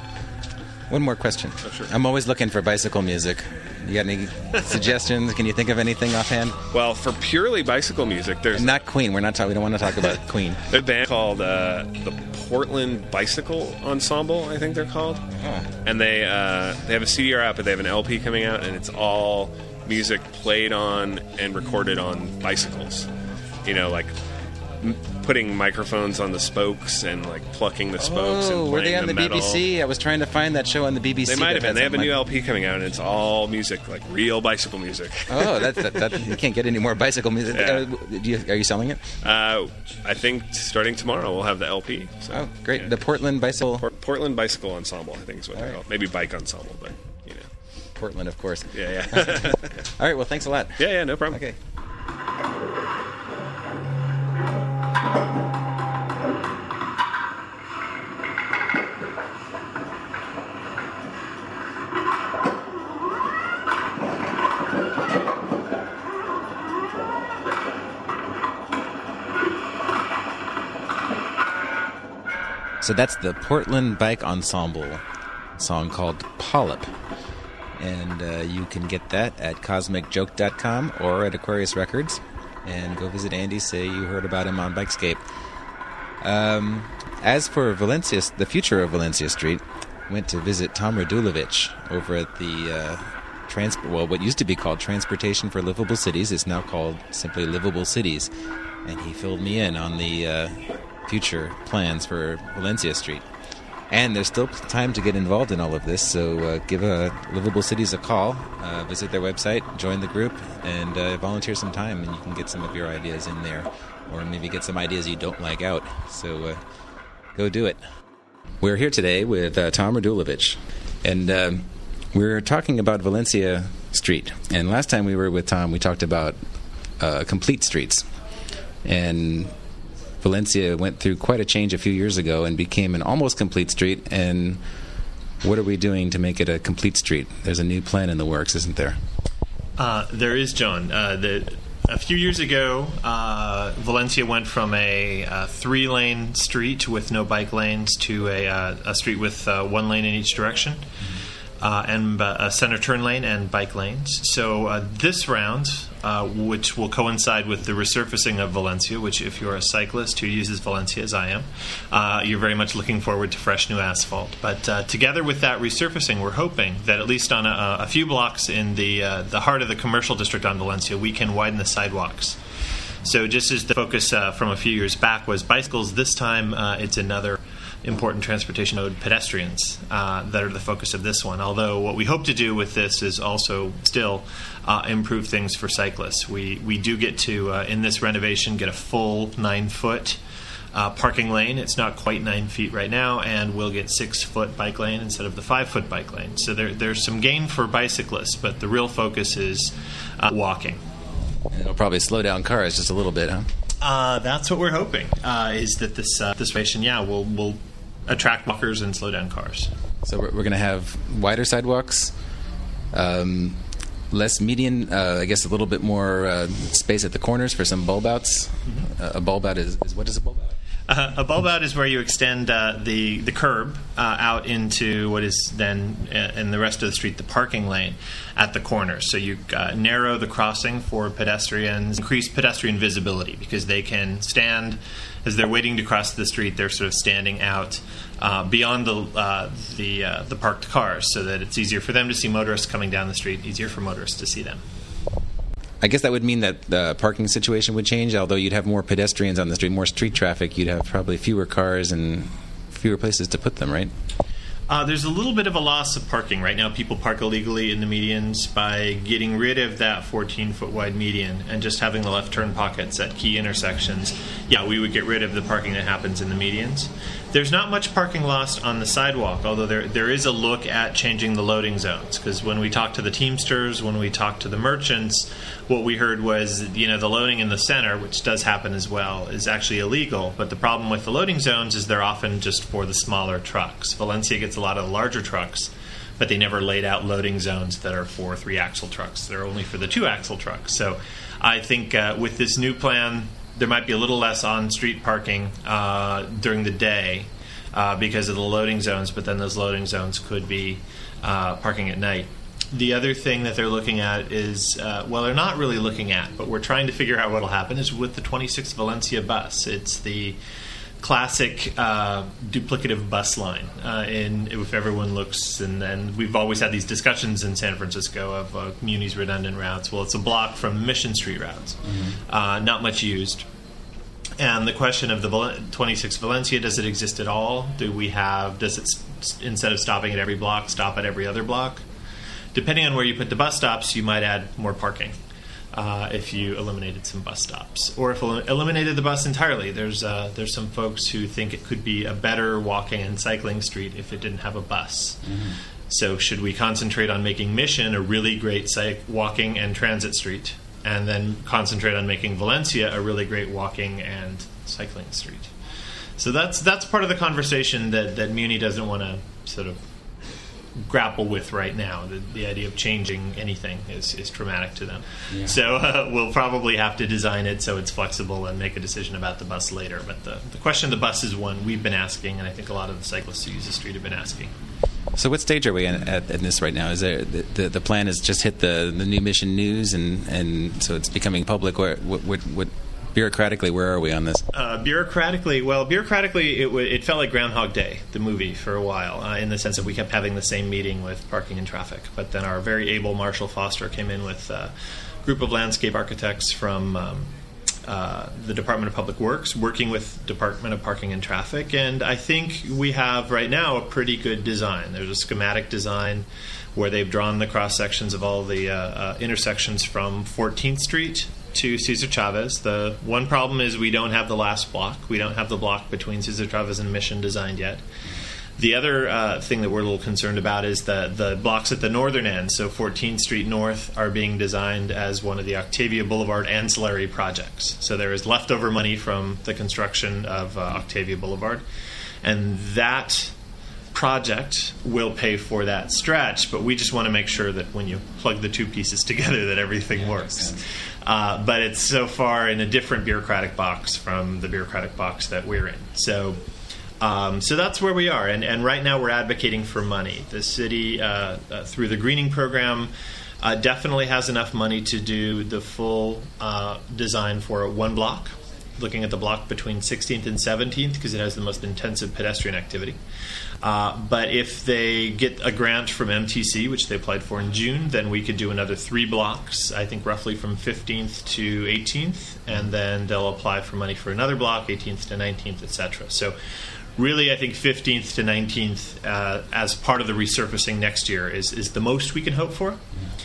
Speaker 1: One more question.
Speaker 6: Oh, sure.
Speaker 1: I'm always looking for bicycle music. You got any suggestions? Can you think of anything offhand?
Speaker 6: Well, for purely bicycle music, there's
Speaker 1: Not Queen. We're not. Ta- we don't want to talk about Queen.
Speaker 6: a band called uh, the Portland Bicycle Ensemble, I think they're called.
Speaker 1: Oh.
Speaker 6: And they uh, they have a C D R out, but they have an L P coming out, and it's all music played on and recorded on bicycles. You know, like m- putting microphones on the spokes and like plucking the spokes.
Speaker 1: Oh,
Speaker 6: and
Speaker 1: were they
Speaker 6: playing
Speaker 1: on the,
Speaker 6: the
Speaker 1: B B C? I was trying to find that show on the B B C.
Speaker 6: They might
Speaker 1: that
Speaker 6: have been.
Speaker 1: had
Speaker 6: They have a
Speaker 1: some-
Speaker 6: new L P coming out, and it's all music, like real bicycle music.
Speaker 1: Oh, that, that, that you can't get any more bicycle music.
Speaker 6: Yeah.
Speaker 1: Uh, do you, are you selling it?
Speaker 6: Uh, I think starting tomorrow we'll have the L P. So,
Speaker 1: Oh, great.
Speaker 6: yeah.
Speaker 1: The Portland Bicycle.
Speaker 6: Port- Portland Bicycle Ensemble, I think is what they're
Speaker 1: right.
Speaker 6: called. Maybe Bike Ensemble, but you know.
Speaker 1: Portland, of course.
Speaker 6: Yeah, yeah.
Speaker 1: All right. Well, thanks a lot.
Speaker 6: yeah, yeah, no problem.
Speaker 1: Okay. So that's the Portland Bike Ensemble song called Polyp. And uh, you can get that at cosmic joke dot com or at Aquarius Records. And go visit Andy, say you heard about him on Bikescape. Um, as for Valencia, the future of Valencia Street, went to visit Tom Radulovich over at the uh, trans- well, what used to be called Transportation for Livable Cities. It's now called simply Livable Cities. And he filled me in on the uh, future plans for Valencia Street. And there's still time to get involved in all of this, so uh, give uh, Livable Cities a call, uh, visit their website, join the group, and uh, volunteer some time, and you can get some of your ideas in there, or maybe get some ideas you don't like out. So uh, go do it. We're here today with uh, Tom Radulovich, and um, we're talking about Valencia Street. And last time we were with Tom, we talked about uh, complete streets. And Valencia went through quite a change a few years ago and became an almost complete street. And what are we doing to make it a complete street? There's a new plan in the works, isn't there?
Speaker 7: Uh, there is, John. Uh, the, a few years ago, uh, Valencia went from a, a three-lane street with no bike lanes to a, uh, a street with uh, one lane in each direction. Uh, and uh, a center turn lane and bike lanes. So uh, this round, uh, which will coincide with the resurfacing of Valencia, which if you're a cyclist who uses Valencia, as I am, uh, you're very much looking forward to fresh new asphalt. But uh, together with that resurfacing, we're hoping that at least on a, a few blocks in the uh, the heart of the commercial district on Valencia, we can widen the sidewalks. So just as the focus uh, from a few years back was bicycles, this time uh, it's another important transportation mode, pedestrians, uh, that are the focus of this one. Although what we hope to do with this is also still uh, improve things for cyclists. We we do get to, uh, in this renovation, get a full nine-foot uh, parking lane. It's not quite nine feet right now, and we'll get six-foot bike lane instead of the five-foot bike lane. So there, there's some gain for bicyclists, but the real focus is uh, walking.
Speaker 1: It'll probably slow down cars just a little bit, huh?
Speaker 7: Uh, that's what we're hoping, uh, is that this uh, this renovation, yeah, will will attract walkers and slow down cars.
Speaker 1: So we're, we're going to have wider sidewalks, um, less median, uh, I guess a little bit more uh, space at the corners for some bulb outs. Mm-hmm. Uh, a bulb out is, is what is a bulb out?
Speaker 7: Uh, a bulb out is where you extend uh, the the curb uh, out into what is then uh, in the rest of the street the parking lane at the corners. So you uh, narrow the crossing for pedestrians, increase pedestrian visibility because they can stand as they're waiting to cross the street. They're sort of standing out uh, beyond the uh, the uh, the parked cars, so that it's easier for them to see motorists coming down the street, easier for motorists to see them.
Speaker 1: I guess that would mean that the parking situation would change, although you'd have more pedestrians on the street, more street traffic. You'd have probably fewer cars and fewer places to put them, right?
Speaker 7: Uh, there's a little bit of a loss of parking. Right now, people park illegally in the medians. By getting rid of that fourteen-foot wide median and just having the left turn pockets at key intersections, yeah, we would get rid of the parking that happens in the medians. There's not much parking lost on the sidewalk, although there there is a look at changing the loading zones. Because when we talked to the Teamsters, when we talked to the merchants, what we heard was, you know, the loading in the center, which does happen as well, is actually illegal. But the problem with the loading zones is they're often just for the smaller trucks. Valencia gets a lot of the larger trucks, but they never laid out loading zones that are for three-axle trucks. They're only for the two-axle trucks. So I think uh, with this new plan, there might be a little less on-street parking uh, during the day uh, because of the loading zones, but then those loading zones could be uh, parking at night. The other thing that they're looking at is, uh, well, they're not really looking at, but we're trying to figure out what will happen, is with the twenty-six Valencia bus. It's the classic uh, duplicative bus line. Uh, and if everyone looks, and, and we've always had these discussions in San Francisco of uh, Muni's redundant routes. Well, it's a block from Mission Street routes, mm-hmm. uh, not much used. And the question of the twenty-six Valencia, does it exist at all? Do we have, does it, instead of stopping at every block, stop at every other block? Depending on where you put the bus stops, you might add more parking. Uh, if you eliminated some bus stops, or if el- eliminated the bus entirely. There's uh, there's some folks who think it could be a better walking and cycling street if it didn't have a bus. Mm-hmm. So should we concentrate on making Mission a really great cyc- walking and transit street, and then concentrate on making Valencia a really great walking and cycling street? So that's that's part of the conversation that, that Muni doesn't want to sort of grapple with right now. The, the idea of changing anything is, is traumatic to them.
Speaker 1: Yeah.
Speaker 7: So uh, we'll probably have to design it so it's flexible and make a decision about the bus later. But the, the question of the bus is one we've been asking, and I think a lot of the cyclists who use the street have been asking.
Speaker 1: So what stage are we in, at, at this right now? Is there the, the, the plan is just hit the, the new Mission news, and, and so it's becoming public? What, what, what, what bureaucratically, where are we on this?
Speaker 7: Uh, bureaucratically, well, bureaucratically, it, w- it felt like Groundhog Day, the movie, for a while, uh, in the sense that we kept having the same meeting with parking and traffic. But then our very able Marshall Foster came in with a group of landscape architects from um, uh, the Department of Public Works, working with Department of Parking and Traffic. And I think we have right now a pretty good design. There's a schematic design where they've drawn the cross sections of all the uh, uh, intersections from fourteenth Street to Cesar Chavez. The one problem is we don't have the last block. We don't have the block between Cesar Chavez and Mission designed yet. The other uh, thing that we're a little concerned about is the, the blocks at the northern end. So fourteenth Street North are being designed as one of the Octavia Boulevard ancillary projects. So there is leftover money from the construction of uh, Octavia Boulevard. And that project will pay for that stretch, but we just want to make sure that when you plug the two pieces together that everything yeah, works. Uh, but it's so far in a different bureaucratic box from the bureaucratic box that we're in. So um, so that's where we are. And, and right now we're advocating for money. The city, uh, uh, through the greening program, uh, definitely has enough money to do the full uh, design for one block, looking at the block between sixteenth and seventeenth because it has the most intensive pedestrian activity. Uh, but if they get a grant from M T C, which they applied for in June, then we could do another three blocks, I think roughly from fifteenth to eighteenth, and then they'll apply for money for another block, eighteenth to nineteenth, et cetera. So really, I think fifteenth to nineteenth uh, as part of the resurfacing next year is, is the most we can hope for.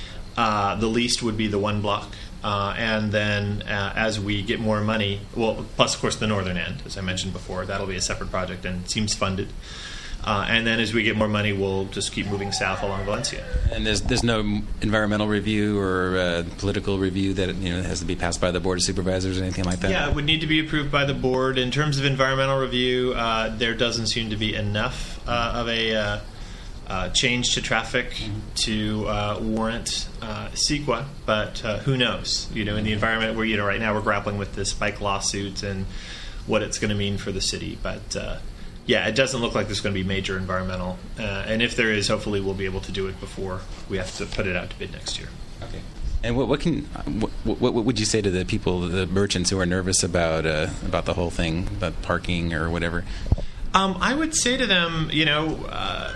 Speaker 7: Uh, the least would be the one block. Uh, and then uh, as we get more money, well, plus, of course, the northern end, as I mentioned before, that'll be a separate project and seems funded. Uh, and then as we get more money, we'll just keep moving south along Valencia.
Speaker 1: And there's there's no environmental review or uh, political review that you know has to be passed by the Board of Supervisors or anything like that?
Speaker 7: Yeah, it would need to be approved by the board. In terms of environmental review, uh, there doesn't seem to be enough uh, of a uh, uh, change to traffic mm-hmm. to uh, warrant uh, CEQA, but uh, who knows? You know, in the environment where, you know, right now we're grappling with this bike lawsuit and what it's going to mean for the city, but uh, yeah, it doesn't look like there's going to be major environmental. Uh, and if there is, hopefully we'll be able to do it before we have to put it out to bid next year.
Speaker 1: Okay. And what, what can what, what, what would you say to the people, the merchants who are nervous about uh, about the whole thing, about parking or whatever?
Speaker 7: Um, I would say to them, you know, uh,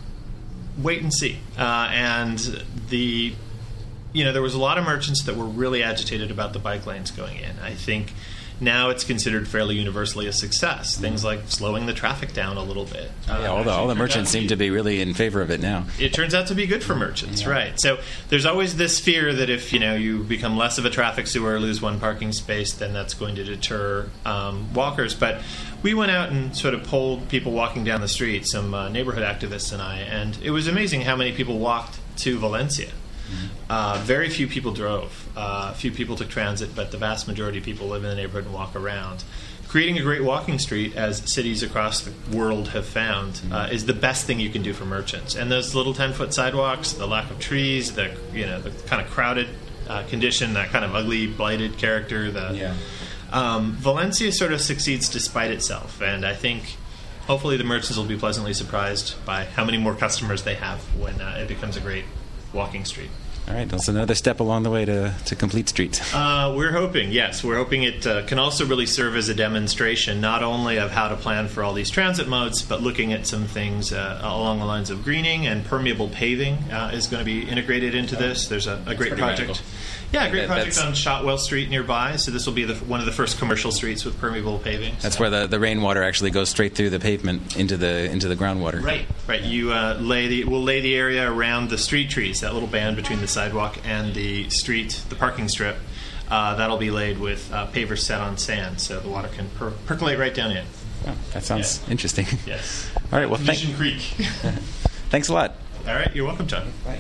Speaker 7: wait and see. Uh, and the, you know, there was a lot of merchants that were really agitated about the bike lanes going in. I think now it's considered fairly universally a success. Things like slowing the traffic down a little bit.
Speaker 1: Uh, yeah, all the, all the merchants seem to be really in favor of it now.
Speaker 7: It turns out to be good for merchants, yeah. Right. So there's always this fear that if, you know, you become less of a traffic sewer or lose one parking space, then that's going to deter um, walkers. But we went out and sort of polled people walking down the street, some uh, neighborhood activists and I, and it was amazing how many people walked to Valencia. Uh, very few people drove. Uh, few people took transit, but the vast majority of people live in the neighborhood and walk around. Creating a great walking street, as cities across the world have found, uh, is the best thing you can do for merchants. And those little ten-foot sidewalks, the lack of trees, the you know the kind of crowded uh, condition, that kind of ugly, blighted character. The
Speaker 1: yeah.
Speaker 7: um, Valencia sort of succeeds despite itself, and I think hopefully the merchants will be pleasantly surprised by how many more customers they have when uh, it becomes a great walking street.
Speaker 1: All right, that's another step along the way to, to complete streets.
Speaker 7: Uh, we're hoping, yes. We're hoping it uh, can also really serve as a demonstration not only of how to plan for all these transit modes, but looking at some things uh, along the lines of greening and permeable paving uh, is going to be integrated into this. There's a, a great project. Radical. Yeah, a great project on Shotwell Street nearby. So this will be the, one of the first commercial streets with permeable paving.
Speaker 1: That's
Speaker 7: so.
Speaker 1: where the, the rainwater actually goes straight through the pavement into the into the groundwater.
Speaker 7: Right, right. You uh, lay the we'll lay the area around the street trees, that little band between the sidewalk and the street, the parking strip. Uh, that'll be laid with uh, pavers set on sand, so the water can per- percolate right down in.
Speaker 1: Oh, that sounds yeah. interesting.
Speaker 7: Yes.
Speaker 1: All right. Well,
Speaker 7: Mission
Speaker 1: thank-
Speaker 7: Creek.
Speaker 1: Thanks a lot.
Speaker 7: All right. You're welcome, John.
Speaker 1: Bye.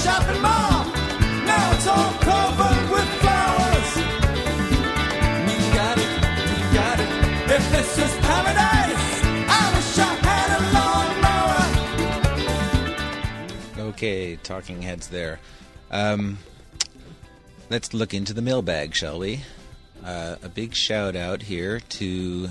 Speaker 8: shopping mall. Now it's all covered with flowers. You got it, you got it. If this is paradise, I wish I had a lawnmower.
Speaker 1: Okay, talking heads there. Um, let's look into the mailbag, shall we? Uh, a big shout out here to,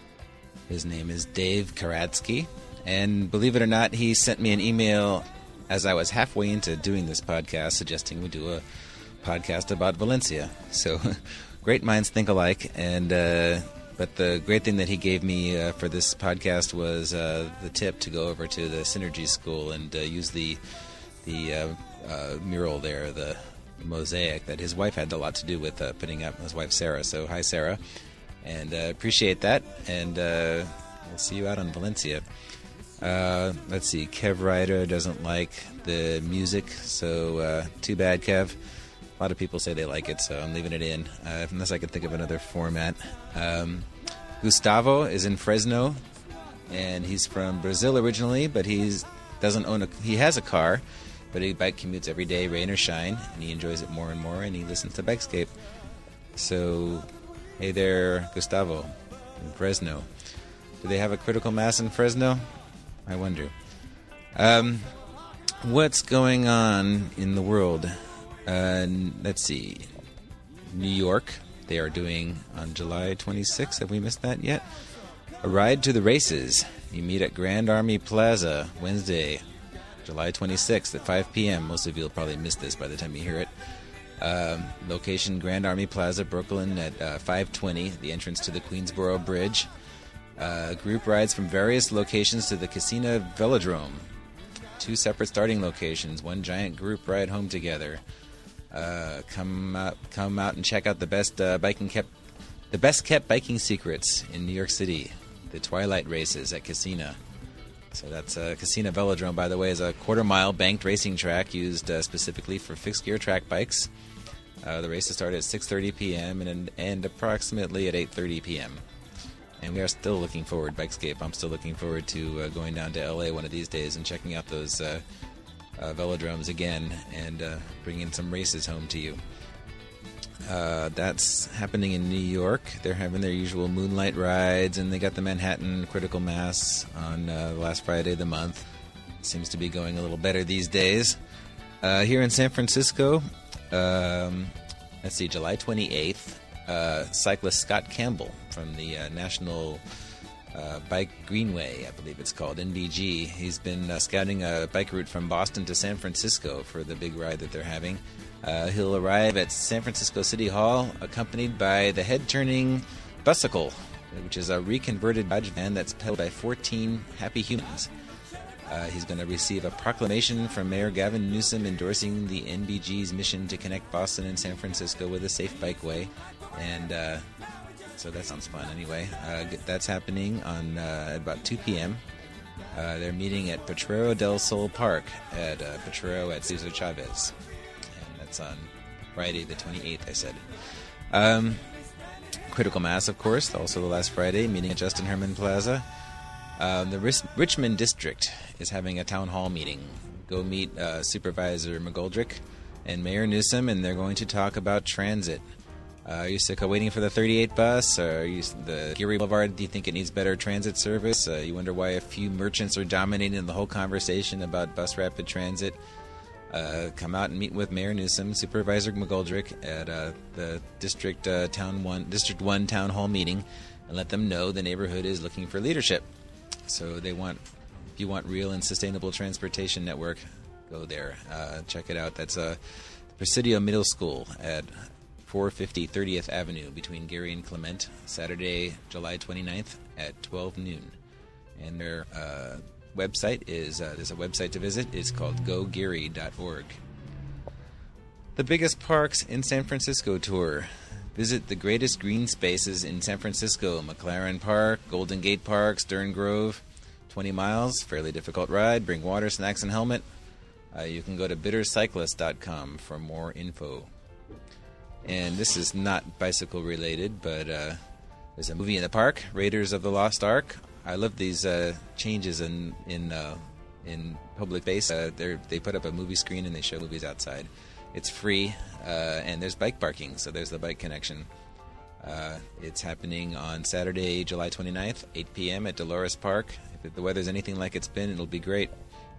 Speaker 1: his name is Dave Karatsky, and believe it or not, he sent me an email as I was halfway into doing this podcast suggesting we do a podcast about Valencia. So great minds think alike, and uh, but the great thing that he gave me uh, for this podcast was uh, the tip to go over to the Synergy School and uh, use the the uh, uh, mural there, the mosaic that his wife had a lot to do with uh, putting up, his wife Sarah. So hi Sarah, and uh, appreciate that, and uh, we'll see you out on Valencia. Uh, let's see, Kev Ryder doesn't like the music, so uh, too bad, Kev. A lot of people say they like it, so I'm leaving it in, uh, unless I can think of another format. Um, Gustavo is in Fresno, and he's from Brazil originally, but he's doesn't own a he has a car, but he bike commutes every day, rain or shine, and he enjoys it more and more, and he listens to Bikescape. So, hey there, Gustavo, in Fresno. Do they have a critical mass in Fresno? I wonder. Um, what's going on in the world? Uh, let's see. New York, they are doing on July twenty-sixth. Have we missed that yet? A ride to the races. You meet at Grand Army Plaza Wednesday, July twenty-sixth at five p.m. Most of you will probably miss this by the time you hear it. Um, location Grand Army Plaza, Brooklyn at uh, five twenty, the entrance to the Queensboro Bridge. Uh, group rides from various locations to the Casino Velodrome. Two separate starting locations, one giant group ride home together. Uh, come out, come out and check out the best uh, biking kept, the best kept biking secrets in New York City. The Twilight Races at Casino. So that's uh, Casino Velodrome, by the way, is a quarter mile banked racing track used uh, specifically for fixed gear track bikes. Uh, the races start at six thirty p.m. and end approximately at eight thirty p.m. And we are still looking forward, Bikescape, I'm still looking forward to uh, going down to L A one of these days and checking out those uh, uh, velodromes again and uh, bringing some races home to you. Uh, that's happening in New York. They're having their usual moonlight rides, and they got the Manhattan Critical Mass on uh, last Friday of the month. Seems to be going a little better these days. Uh, here in San Francisco, um, let's see, July twenty-eighth, uh, cyclist Scott Campbell from the uh, National uh, Bike Greenway, I believe it's called, N B G. He's been uh, scouting a bike route from Boston to San Francisco for the big ride that they're having. Uh, he'll arrive at San Francisco City Hall accompanied by the head-turning Busicle, which is a reconverted Dodge van that's pedaled by fourteen happy humans. Uh, he's going to receive a proclamation from Mayor Gavin Newsom endorsing the N B G's mission to connect Boston and San Francisco with a safe bikeway. And uh, so that sounds fun anyway. Uh, that's happening on uh, about two p.m. Uh, they're meeting at Potrero del Sol Park at uh, Potrero at Cesar Chavez. That's on Friday the twenty-eighth, I said. Um, Critical Mass, of course, also the last Friday, meeting at Justin Herman Plaza. Um, the Rich- Richmond District is having a town hall meeting. Go meet uh, Supervisor McGoldrick and Mayor Newsom, and they're going to talk about transit. Uh, are you sick of waiting for the thirty-eight bus? Or are you the Geary Boulevard? Do you think it needs better transit service? Uh, you wonder why a few merchants are dominating the whole conversation about bus rapid transit? Uh, come out and meet with Mayor Newsom, Supervisor McGoldrick at uh, the District uh, Town One, District One Town Hall meeting, and let them know the neighborhood is looking for leadership. So they want, if you want real and sustainable transportation network, go there. Uh, check it out. That's uh, Presidio Middle School at four fifty thirtieth Avenue between Geary and Clement, Saturday, July twenty-ninth at twelve noon. And their uh, website is, uh, there's a website to visit. It's called go geary dot org. The biggest parks in San Francisco tour. Visit the greatest green spaces in San Francisco. McLaren Park, Golden Gate Park, Stern Grove. twenty miles, fairly difficult ride. Bring water, snacks, and helmet. Uh, you can go to bitter cyclist dot com for more info. And this is not bicycle related, but uh, there's a movie in the park, Raiders of the Lost Ark. I love these uh, changes in in uh, in public space. Uh, they put up a movie screen and they show movies outside. It's free, uh, and there's bike parking, so there's the bike connection. Uh, it's happening on Saturday, July twenty-ninth, eight p.m. at Dolores Park. If the weather's anything like it's been, it'll be great.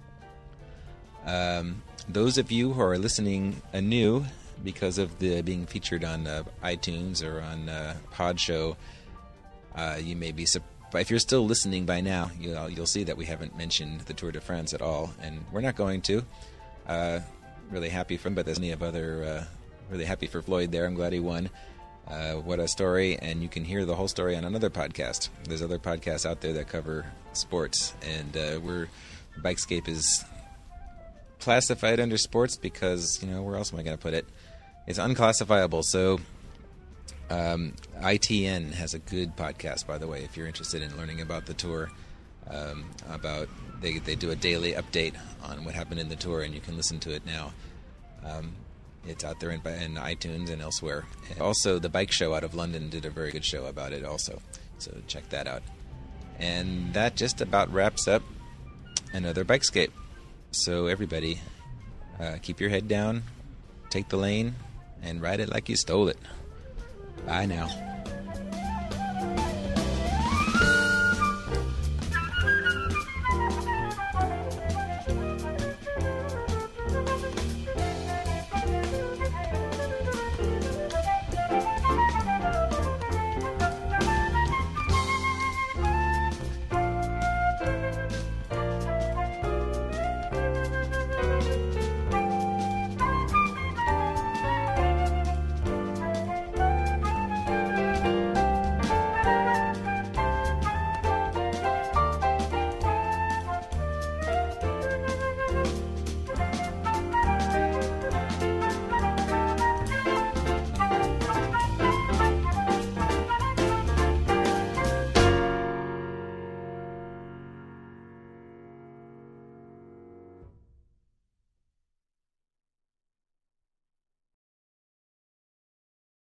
Speaker 1: Um, those of you who are listening anew because of the being featured on uh, iTunes or on uh, Podshow, uh, you may be surprised. If you're still listening by now, you'll, you'll see that we haven't mentioned the Tour de France at all, and we're not going to. Uh, really happy for him, but there's plenty of other... Uh, really happy for Floyd there. I'm glad he won. Uh, what a story, and you can hear the whole story on another podcast. There's other podcasts out there that cover sports, and uh, we're Bikescape is classified under sports because, you know, where else am I going to put it? It's unclassifiable, so um, I T N has a good podcast, by the way, if you're interested in learning about the tour. Um, about they they do a daily update on what happened in the tour, and you can listen to it now. Um, It's out there in, in iTunes and elsewhere. And also, the Bike Show out of London did a very good show about it also. So check that out. And that just about wraps up another Bikescape. So everybody, uh, keep your head down, take the lane, and ride it like you stole it. Bye now.